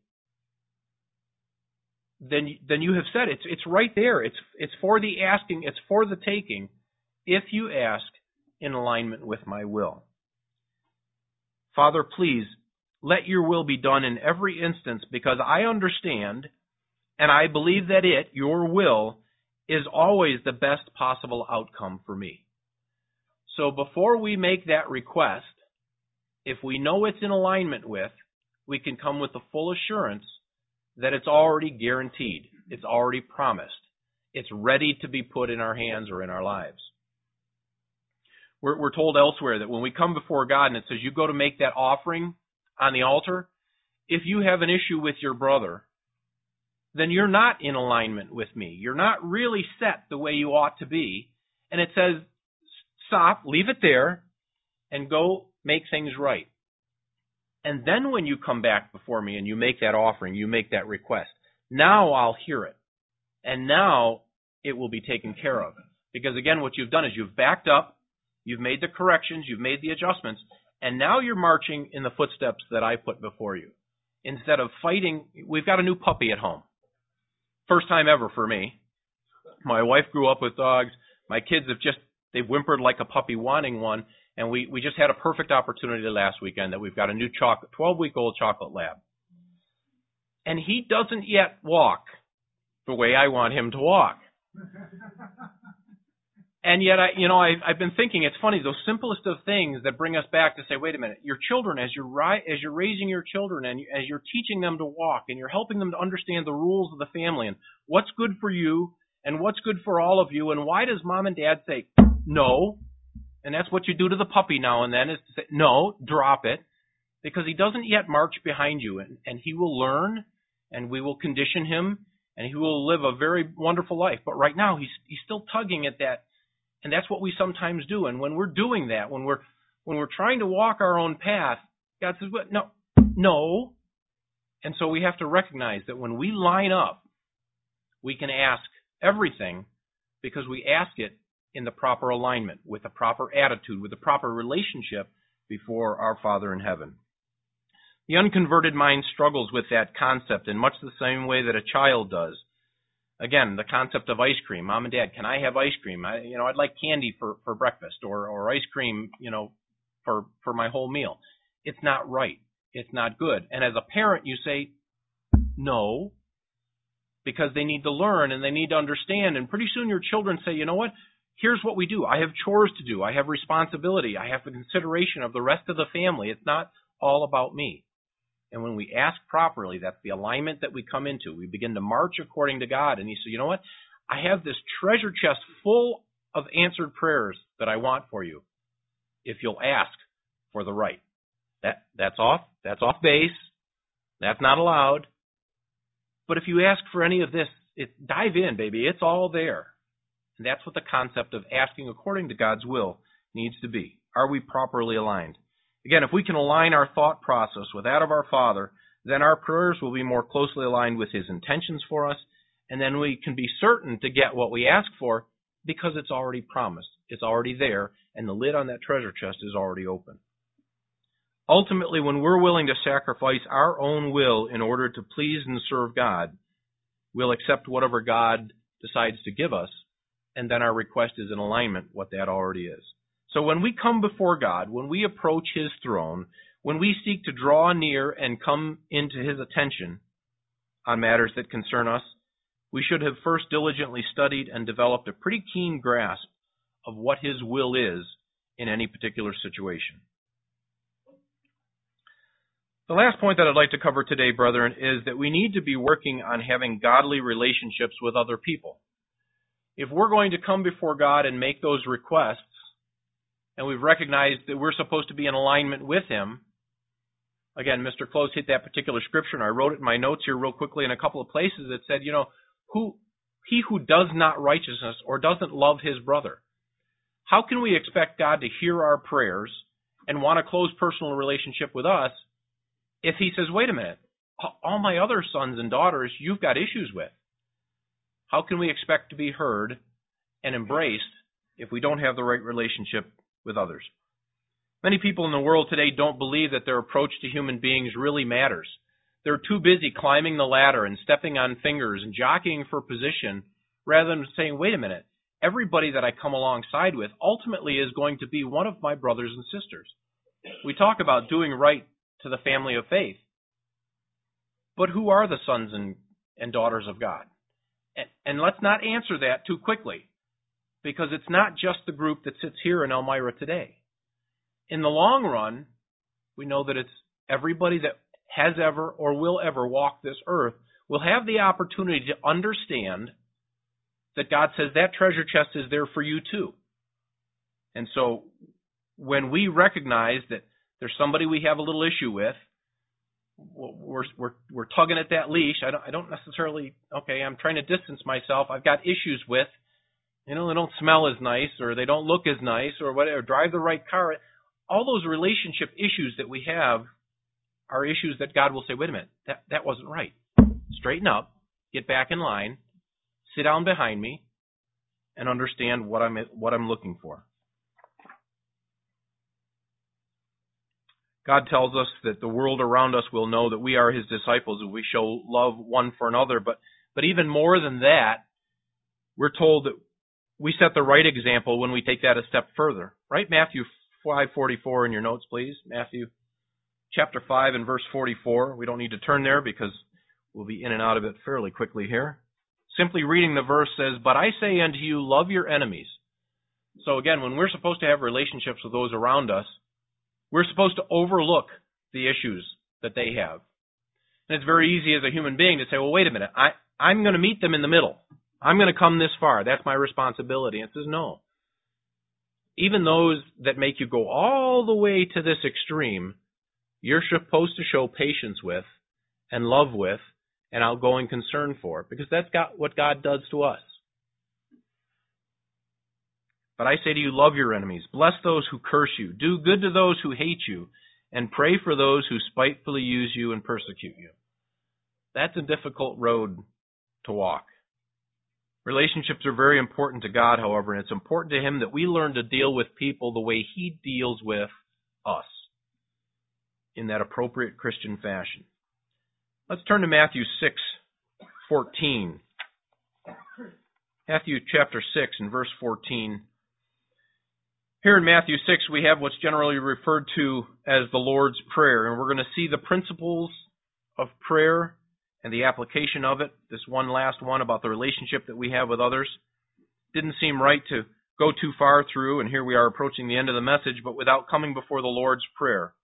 then then you have said it's it's right there. It's it's for the asking, it's for the taking, if you ask in alignment with my will. Father, please let Your will be done in every instance, because I understand and I believe that it, Your will, is always the best possible outcome for me. So before we make that request, if we know it's in alignment with, we can come with the full assurance that it's already guaranteed. It's already promised. It's ready to be put in our hands or in our lives. We're, we're told elsewhere that when we come before God and it says you go to make that offering on the altar, if you have an issue with your brother, then you're not in alignment with me. You're not really set the way you ought to be. And it says, stop, leave it there, and go make things right. And then when you come back before me and you make that offering, you make that request, now I'll hear it. And now it will be taken care of. Because again, what you've done is you've backed up, you've made the corrections, you've made the adjustments, and now you're marching in the footsteps that I put before you. Instead of fighting, we've got a new puppy at home. First time ever for me. My wife grew up with dogs. My kids have just, they've whimpered like a puppy wanting one. And we, we just had a perfect opportunity last weekend that we've got a new chocolate, twelve-week-old chocolate lab. And he doesn't yet walk the way I want him to walk. And yet, I, you know, I, I've been thinking, it's funny, those simplest of things that bring us back to say, wait a minute, your children, as you're, ri- as you're raising your children and as you're teaching them to walk and you're helping them to understand the rules of the family and what's good for you and what's good for all of you, and why does mom and dad say no? And that's what you do to the puppy now and then, is to say, no, drop it, because he doesn't yet march behind you, and, and he will learn, and we will condition him, and he will live a very wonderful life. But right now, he's he's still tugging at that, and that's what we sometimes do. And when we're doing that, when we're when we're trying to walk our own path, God says, no, no. And so we have to recognize that when we line up, we can ask everything because we ask it in the proper alignment, with the proper attitude, with the proper relationship before our Father in heaven. The unconverted mind struggles with that concept in much the same way that a child does. Again, the concept of ice cream. Mom and Dad, can I have ice cream? I, you know, I'd like candy for, for breakfast, or, or ice cream, you know, for, for my whole meal. It's not right. It's not good. And as a parent, you say, no, because they need to learn and they need to understand. And pretty soon your children say, you know what? Here's what we do. I have chores to do. I have responsibility. I have the consideration of the rest of the family. It's not all about me. And when we ask properly, that's the alignment that we come into. We begin to march according to God. And he said, you know what? I have this treasure chest full of answered prayers that I want for you if you'll ask for the right. That that's off. That's off base. That's not allowed. But if you ask for any of this, it, dive in, baby. It's all there. And that's what the concept of asking according to God's will needs to be. Are we properly aligned? Again, if we can align our thought process with that of our Father, then our prayers will be more closely aligned with His intentions for us, and then we can be certain to get what we ask for because it's already promised. It's already there, and the lid on that treasure chest is already open. Ultimately, when we're willing to sacrifice our own will in order to please and serve God, we'll accept whatever God decides to give us, and then our request is in alignment with what that already is. So when we come before God, when we approach His throne, when we seek to draw near and come into His attention on matters that concern us, we should have first diligently studied and developed a pretty keen grasp of what His will is in any particular situation. The last point that I'd like to cover today, brethren, is that we need to be working on having godly relationships with other people. If we're going to come before God and make those requests, and we've recognized that we're supposed to be in alignment with Him, again, Mister Close hit that particular scripture, and I wrote it in my notes here real quickly in a couple of places that said, you know, who he who does not righteousness or doesn't love his brother. How can we expect God to hear our prayers and want a close personal relationship with us if He says, wait a minute, all my other sons and daughters you've got issues with? How can we expect to be heard and embraced if we don't have the right relationship with others? Many people in the world today don't believe that their approach to human beings really matters. They're too busy climbing the ladder and stepping on fingers and jockeying for position rather than saying, wait a minute, everybody that I come alongside with ultimately is going to be one of my brothers and sisters. We talk about doing right to the family of faith. But who are the sons and, and daughters of God? And, and let's not answer that too quickly, because it's not just the group that sits here in Elmira today. In the long run, we know that it's everybody that has ever or will ever walk this earth will have the opportunity to understand that God says that treasure chest is there for you too. And so when we recognize that there's somebody we have a little issue with, we're we're we're tugging at that leash. I don't I don't necessarily, okay, I'm trying to distance myself. I've got issues with, You know, they don't smell as nice, or they don't look as nice, or whatever, drive the right car. All those relationship issues that we have are issues that God will say, wait a minute, that, that wasn't right. Straighten up, get back in line, sit down behind me, and understand what I'm what I'm looking for. God tells us that the world around us will know that we are His disciples if we show love one for another. But but even more than that, we're told that we set the right example when we take that a step further. Right? Matthew five forty-four in your notes, please. Matthew chapter five and verse forty-four. We don't need to turn there because we'll be in and out of it fairly quickly here. Simply reading the verse says, "But I say unto you, love your enemies." So again, when we're supposed to have relationships with those around us, we're supposed to overlook the issues that they have. And it's very easy as a human being to say, well, wait a minute, I, I'm going to meet them in the middle. I'm going to come this far. That's my responsibility. And it says, no. Even those that make you go all the way to this extreme, you're supposed to show patience with and love with and outgoing concern for, because that's got what God does to us. But I say to you, love your enemies, bless those who curse you, do good to those who hate you, and pray for those who spitefully use you and persecute you. That's a difficult road to walk. Relationships are very important to God, however, and it's important to Him that we learn to deal with people the way He deals with us, in that appropriate Christian fashion. Let's turn to Matthew six fourteen. Matthew chapter six and verse fourteen. Here in Matthew six, we have what's generally referred to as the Lord's Prayer, and we're going to see the principles of prayer and the application of it. This one last one about the relationship that we have with others. Didn't seem right to go too far through, and here we are approaching the end of the message, but without coming before the Lord's Prayer.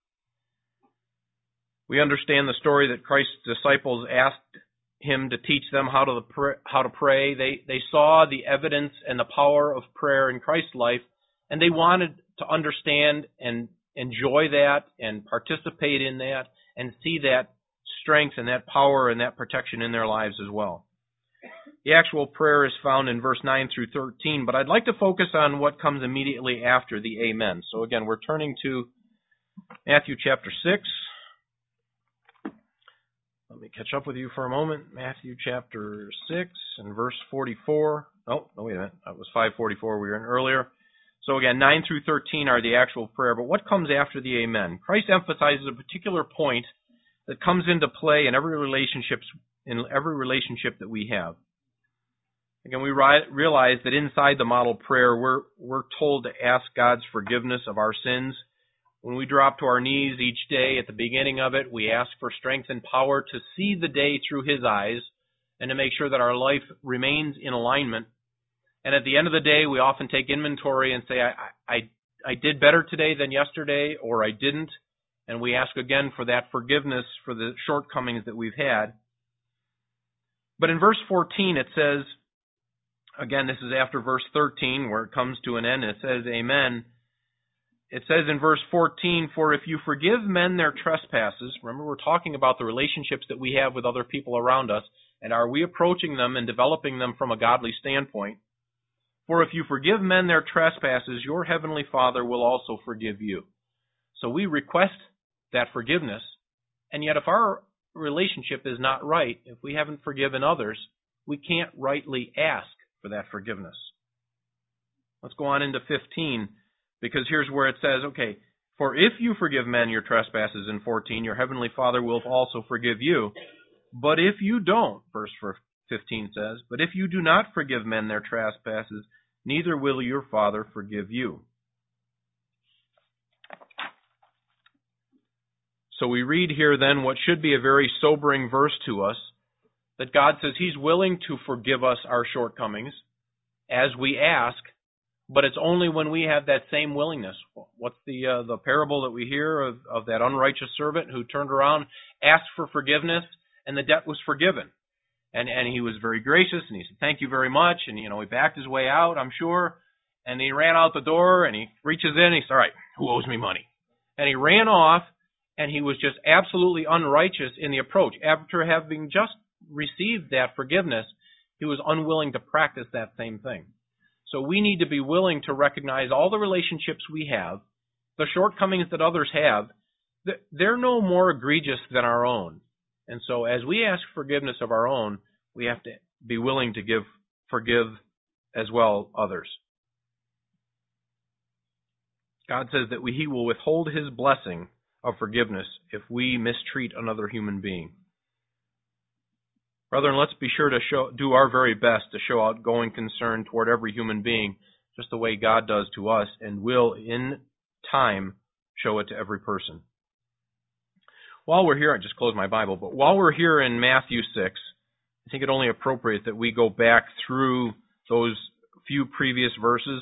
We understand the story that Christ's disciples asked Him to teach them how to pray. How to pray. They, they saw the evidence and the power of prayer in Christ's life, and they wanted to understand and enjoy that and participate in that and see that strength and that power and that protection in their lives as well. The actual prayer is found in verse nine through thirteen, but I'd like to focus on what comes immediately after the Amen. So again, we're turning to Matthew chapter six. Let me catch up with you for a moment. Matthew chapter six and verse forty-four. Oh, no, wait a minute. That was five forty-four we were in earlier. So again, nine through thirteen are the actual prayer, but what comes after the Amen? Christ emphasizes a particular point that comes into play in every relationship, in every relationship that we have. Again, we ri- realize that inside the model prayer, we're we're told to ask God's forgiveness of our sins. When we drop to our knees each day at the beginning of it, we ask for strength and power to see the day through His eyes and to make sure that our life remains in alignment. And at the end of the day, we often take inventory and say, I, I, I did better today than yesterday, or I didn't. And we ask again for that forgiveness for the shortcomings that we've had. But in verse fourteen, it says, again, this is after verse thirteen, where it comes to an end, and it says, Amen. It says in verse fourteen, for if you forgive men their trespasses, remember we're talking about the relationships that we have with other people around us, and are we approaching them and developing them from a godly standpoint? For if you forgive men their trespasses, your heavenly Father will also forgive you. So we request that forgiveness, and yet if our relationship is not right, if we haven't forgiven others, we can't rightly ask for that forgiveness. Let's go on into fifteen, because here's where it says, okay, for if you forgive men your trespasses in fourteen, your heavenly Father will also forgive you. But if you don't, verse fifteen says, but if you do not forgive men their trespasses, neither will your Father forgive you. So we read here then what should be a very sobering verse to us, that God says He's willing to forgive us our shortcomings as we ask, but it's only when we have that same willingness. What's the uh, the parable that we hear of, of that unrighteous servant who turned around, asked for forgiveness, and the debt was forgiven? And and he was very gracious, and he said, thank you very much, and you know he backed his way out, I'm sure, and he ran out the door, and he reaches in, and he says, all right, who owes me money? And he ran off, and he was just absolutely unrighteous in the approach. After having just received that forgiveness, he was unwilling to practice that same thing. So we need to be willing to recognize all the relationships we have, the shortcomings that others have, they're no more egregious than our own. And so as we ask forgiveness of our own, we have to be willing to give forgive as well others. God says that we, He will withhold His blessing of forgiveness if we mistreat another human being. Brethren, let's be sure to show, do our very best to show outgoing concern toward every human being, just the way God does to us, and will, in time, show it to every person. While we're here, I just closed my Bible, but while we're here in Matthew six, I think it only appropriate that we go back through those few previous verses.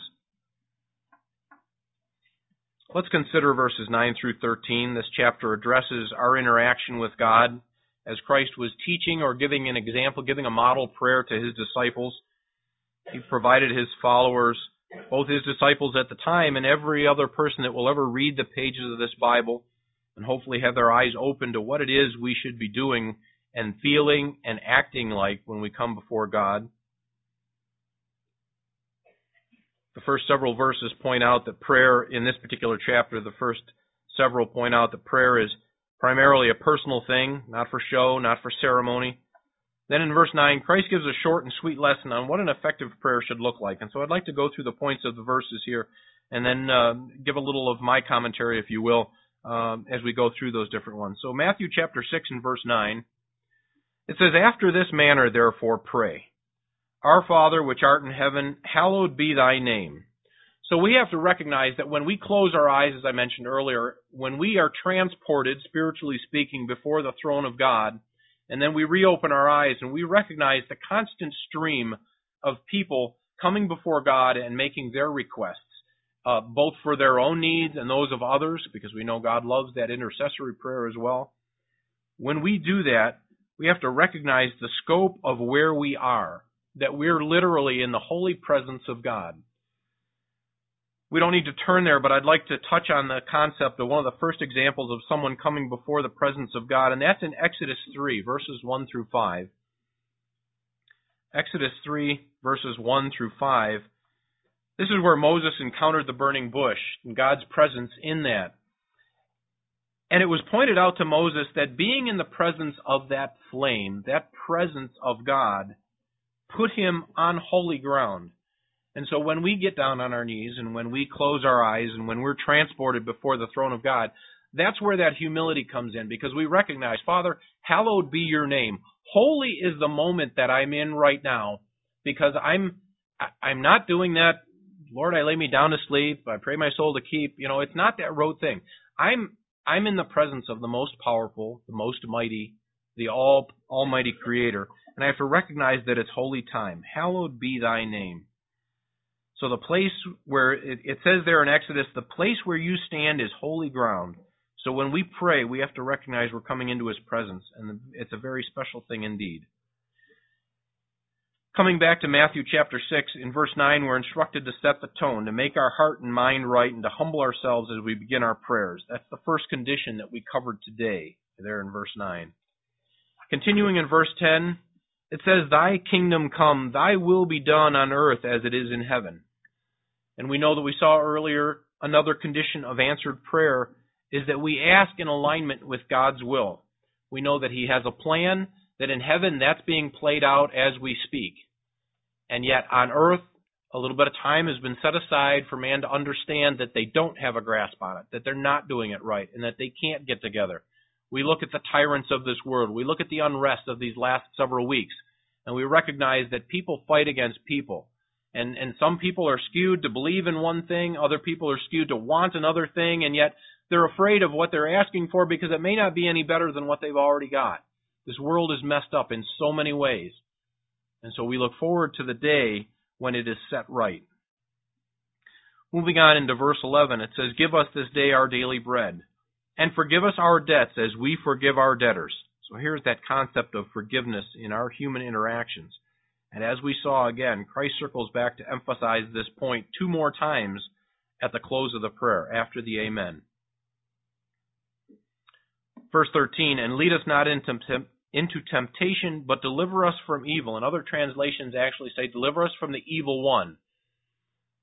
Let's consider verses nine through thirteen. This chapter addresses our interaction with God as Christ was teaching or giving an example, giving a model prayer to His disciples. He provided His followers, both His disciples at the time and every other person that will ever read the pages of this Bible, and hopefully have their eyes open to what it is we should be doing and feeling and acting like when we come before God. The first several verses point out that prayer, in this particular chapter, the first several point out that prayer is primarily a personal thing, not for show, not for ceremony. Then in verse nine, Christ gives a short and sweet lesson on what an effective prayer should look like. And so I'd like to go through the points of the verses here and then uh, give a little of my commentary, if you will, um, as we go through those different ones. So Matthew chapter six and verse nine, it says, "After this manner, therefore, pray. Our Father, which art in heaven, hallowed be thy name." So we have to recognize that when we close our eyes, as I mentioned earlier, when we are transported, spiritually speaking, before the throne of God, and then we reopen our eyes and we recognize the constant stream of people coming before God and making their requests, uh, both for their own needs and those of others, because we know God loves that intercessory prayer as well. When we do that, we have to recognize the scope of where we are, that we're literally in the holy presence of God. We don't need to turn there, but I'd like to touch on the concept of one of the first examples of someone coming before the presence of God, and that's in Exodus three, verses one through five. Exodus three, verses one through five. This is where Moses encountered the burning bush and God's presence in that. And it was pointed out to Moses that being in the presence of that flame, that presence of God, put him on holy ground. And so when we get down on our knees and when we close our eyes and when we're transported before the throne of God, that's where that humility comes in, because we recognize, Father, hallowed be your name. Holy is the moment that I'm in right now, because I'm I'm not doing that, Lord, I lay me down to sleep, I pray my soul to keep. You know, it's not that rote thing. I'm I'm in the presence of the most powerful, the most mighty, the all almighty Creator, and I have to recognize that it's holy time. Hallowed be thy name. So the place where, it, it says there in Exodus, the place where you stand is holy ground. So when we pray, we have to recognize we're coming into His presence, and it's a very special thing indeed. Coming back to Matthew chapter six, in verse nine, we're instructed to set the tone, to make our heart and mind right, and to humble ourselves as we begin our prayers. That's the first condition that we covered today, there in verse nine. Continuing in verse ten, it says, "Thy kingdom come, thy will be done on earth as it is in heaven." And we know that we saw earlier another condition of answered prayer is that we ask in alignment with God's will. We know that He has a plan, that in heaven that's being played out as we speak. And yet on earth, a little bit of time has been set aside for man to understand that they don't have a grasp on it, that they're not doing it right, and that they can't get together. We look at the tyrants of this world. We look at the unrest of these last several weeks, and we recognize that people fight against people. And, and some people are skewed to believe in one thing, other people are skewed to want another thing, and yet they're afraid of what they're asking for because it may not be any better than what they've already got. This world is messed up in so many ways. And so we look forward to the day when it is set right. Moving on into verse eleven, it says, "Give us this day our daily bread, and forgive us our debts as we forgive our debtors." So here's that concept of forgiveness in our human interactions. And as we saw again, Christ circles back to emphasize this point two more times at the close of the prayer, after the Amen. Verse thirteen, "And lead us not into, into temptation, but deliver us from evil." And other translations actually say, "Deliver us from the evil one."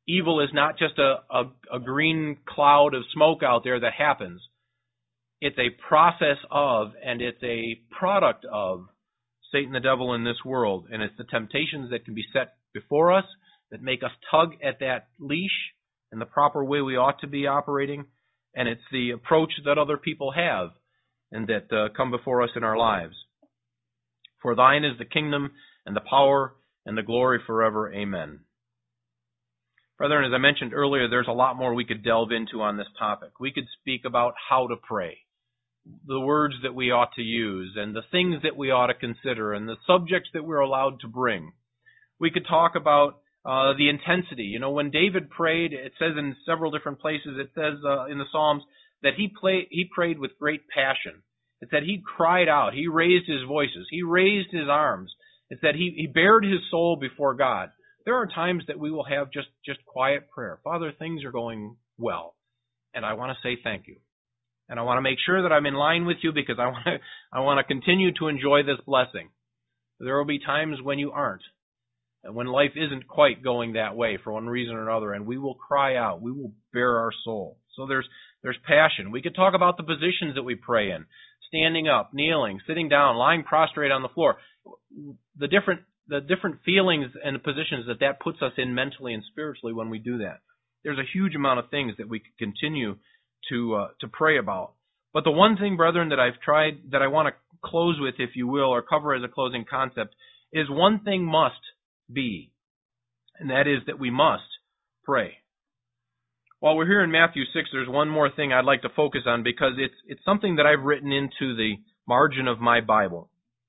Evil is not just a, a, a green cloud of smoke out there that happens. It's a process of, and it's a product of Satan the devil in this world. And it's the temptations that can be set before us that make us tug at that leash in the proper way we ought to be operating. And it's the approach that other people have and that uh, come before us in our lives. For thine is the kingdom and the power and the glory forever. Amen. Brethren, as I mentioned earlier, there's a lot more we could delve into on this topic. We could speak about how to pray, the words that we ought to use, and the things that we ought to consider, and the subjects that we're allowed to bring. We could talk about uh, the intensity. You know, when David prayed, it says in several different places, it says uh, in the Psalms that he, play, he prayed with great passion. It said he cried out, he raised his voices, he raised his arms. It said he, he bared his soul before God. There are times that we will have just, just quiet prayer. Father, things are going well, and I want to say thank you. And I want to make sure that I'm in line with you because I want to, I want to continue to enjoy this blessing. There will be times when you aren't, and when life isn't quite going that way for one reason or another, and we will cry out. We will bare our soul. So there's there's passion. We could talk about the positions that we pray in, standing up, kneeling, sitting down, lying prostrate on the floor. The different the different feelings and positions that that puts us in mentally and spiritually when we do that. There's a huge amount of things that we could continue to uh, to pray about. But the one thing, brethren, that I've tried, that I want to close with, if you will, or cover as a closing concept, is one thing must be, and that is that we must pray. While we're here in Matthew six, there's one more thing I'd like to focus on because it's it's something that I've written into the margin of my Bible.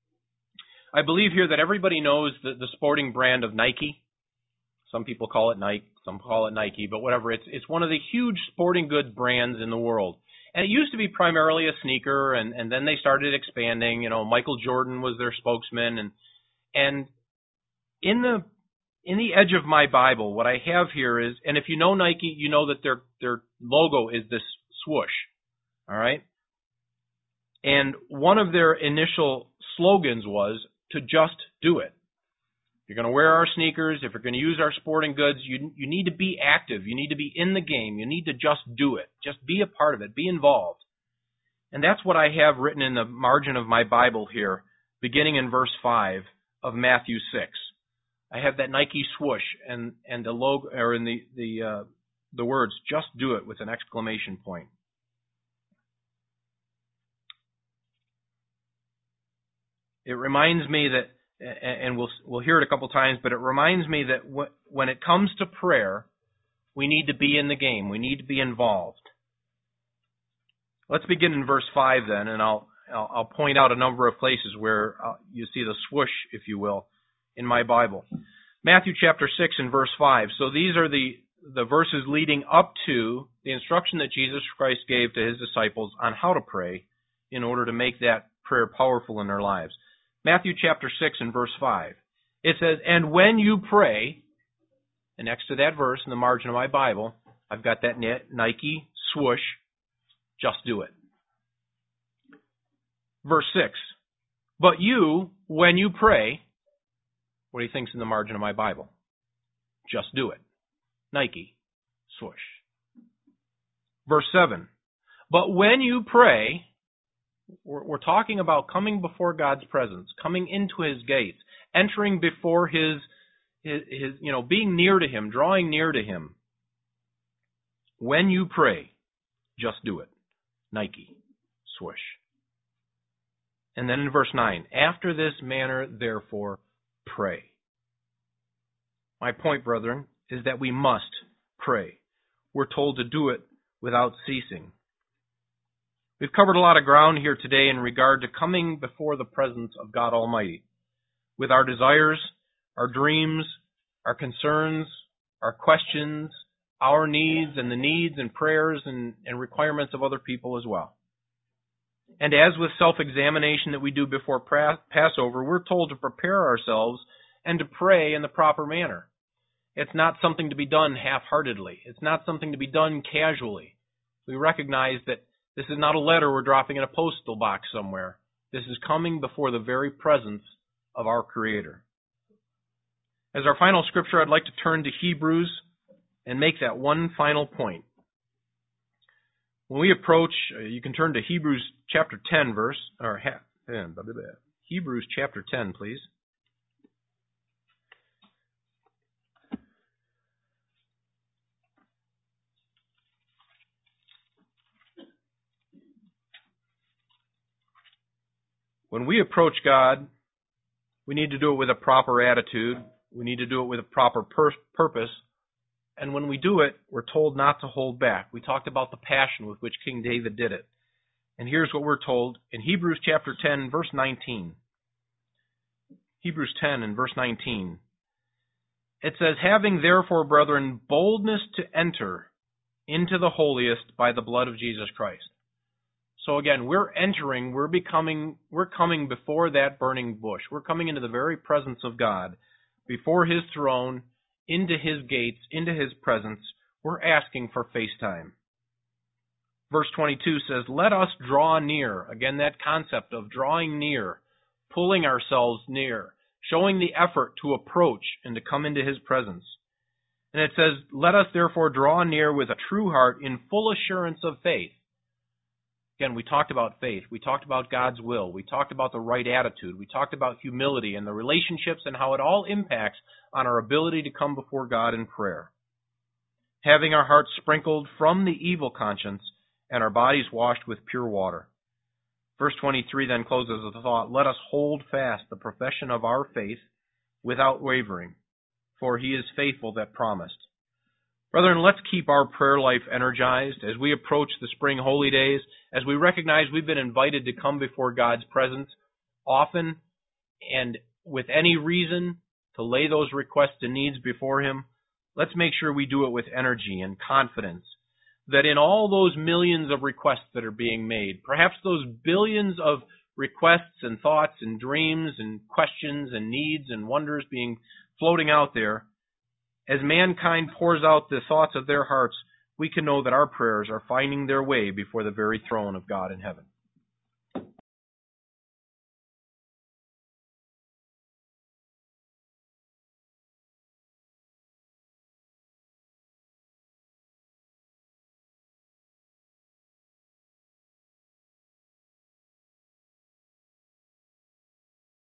I believe here that everybody knows the, the sporting brand of Nike. Some people call it Nike, some call it Nike, but whatever. It's it's one of the huge sporting goods brands in the world. And it used to be primarily a sneaker, and, and then they started expanding. You know, Michael Jordan was their spokesman. And and in the in the edge of my Bible, what I have here is, and if you know Nike, you know that their their logo is this swoosh. All right? And one of their initial slogans was to just do it. If you're going to wear our sneakers, if you're going to use our sporting goods, you you need to be active. You need to be in the game. You need to just do it. Just be a part of it. Be involved. And that's what I have written in the margin of my Bible here, beginning in verse five of Matthew six. I have that Nike swoosh and and the logo, or in the the uh, the words, "Just do it" with an exclamation point. It reminds me that, and we'll we'll hear it a couple times, but it reminds me that when it comes to prayer, we need to be in the game. We need to be involved. Let's begin in verse five then, and I'll I'll, I'll point out a number of places where you see the swoosh, if you will, in my Bible. Matthew chapter six and verse five. So these are the the verses leading up to the instruction that Jesus Christ gave to his disciples on how to pray in order to make that prayer powerful in their lives. Matthew chapter six and verse five. It says, "And when you pray," and next to that verse in the margin of my Bible, I've got that Nike swoosh, "Just do it." Verse six, "But you, when you pray," what do you think's in the margin of my Bible? "Just do it." Nike swoosh. Verse seven, "But when you pray," We're, we're talking about coming before God's presence, coming into his gates, entering before his, his, his, you know, being near to him, drawing near to him. "When you pray, just do it." Nike, swoosh. And then in verse nine, "After this manner, therefore, pray." My point, brethren, is that we must pray. We're told to do it without ceasing. We've covered a lot of ground here today in regard to coming before the presence of God Almighty with our desires, our dreams, our concerns, our questions, our needs, and the needs and prayers and, and requirements of other people as well. And as with self-examination that we do before Passover, we're told to prepare ourselves and to pray in the proper manner. It's not something to be done half-heartedly. It's not something to be done casually. We recognize that this is not a letter we're dropping in a postal box somewhere. This is coming before the very presence of our Creator. As our final scripture, I'd like to turn to Hebrews and make that one final point. When we approach, uh, you can turn to Hebrews chapter ten, verse, or ha, blah, blah, blah. Hebrews chapter ten, please. When we approach God, we need to do it with a proper attitude. We need to do it with a proper pur- purpose. And when we do it, we're told not to hold back. We talked about the passion with which King David did it. And here's what we're told in Hebrews chapter ten, verse nineteen. Hebrews ten and verse nineteen. It says, having therefore, brethren, boldness to enter into the holiest by the blood of Jesus Christ. So again, we're entering, we're becoming, we're coming before that burning bush. We're coming into the very presence of God, before His throne, into His gates, into His presence. We're asking for face time. Verse twenty-two says, let us draw near. Again, that concept of drawing near, pulling ourselves near, showing the effort to approach and to come into His presence. And it says, let us therefore draw near with a true heart in full assurance of faith. Again, we talked about faith. We talked about God's will. We talked about the right attitude. We talked about humility and the relationships and how it all impacts on our ability to come before God in prayer. Having our hearts sprinkled from the evil conscience and our bodies washed with pure water. Verse twenty-three then closes with the thought, let us hold fast the profession of our faith without wavering, for He is faithful that promised. Brethren, let's keep our prayer life energized as we approach the spring holy days, as we recognize we've been invited to come before God's presence often and with any reason to lay those requests and needs before Him. Let's make sure we do it with energy and confidence, that in all those millions of requests that are being made, perhaps those billions of requests and thoughts and dreams and questions and needs and wonders being floating out there, as mankind pours out the thoughts of their hearts, we can know that our prayers are finding their way before the very throne of God in heaven.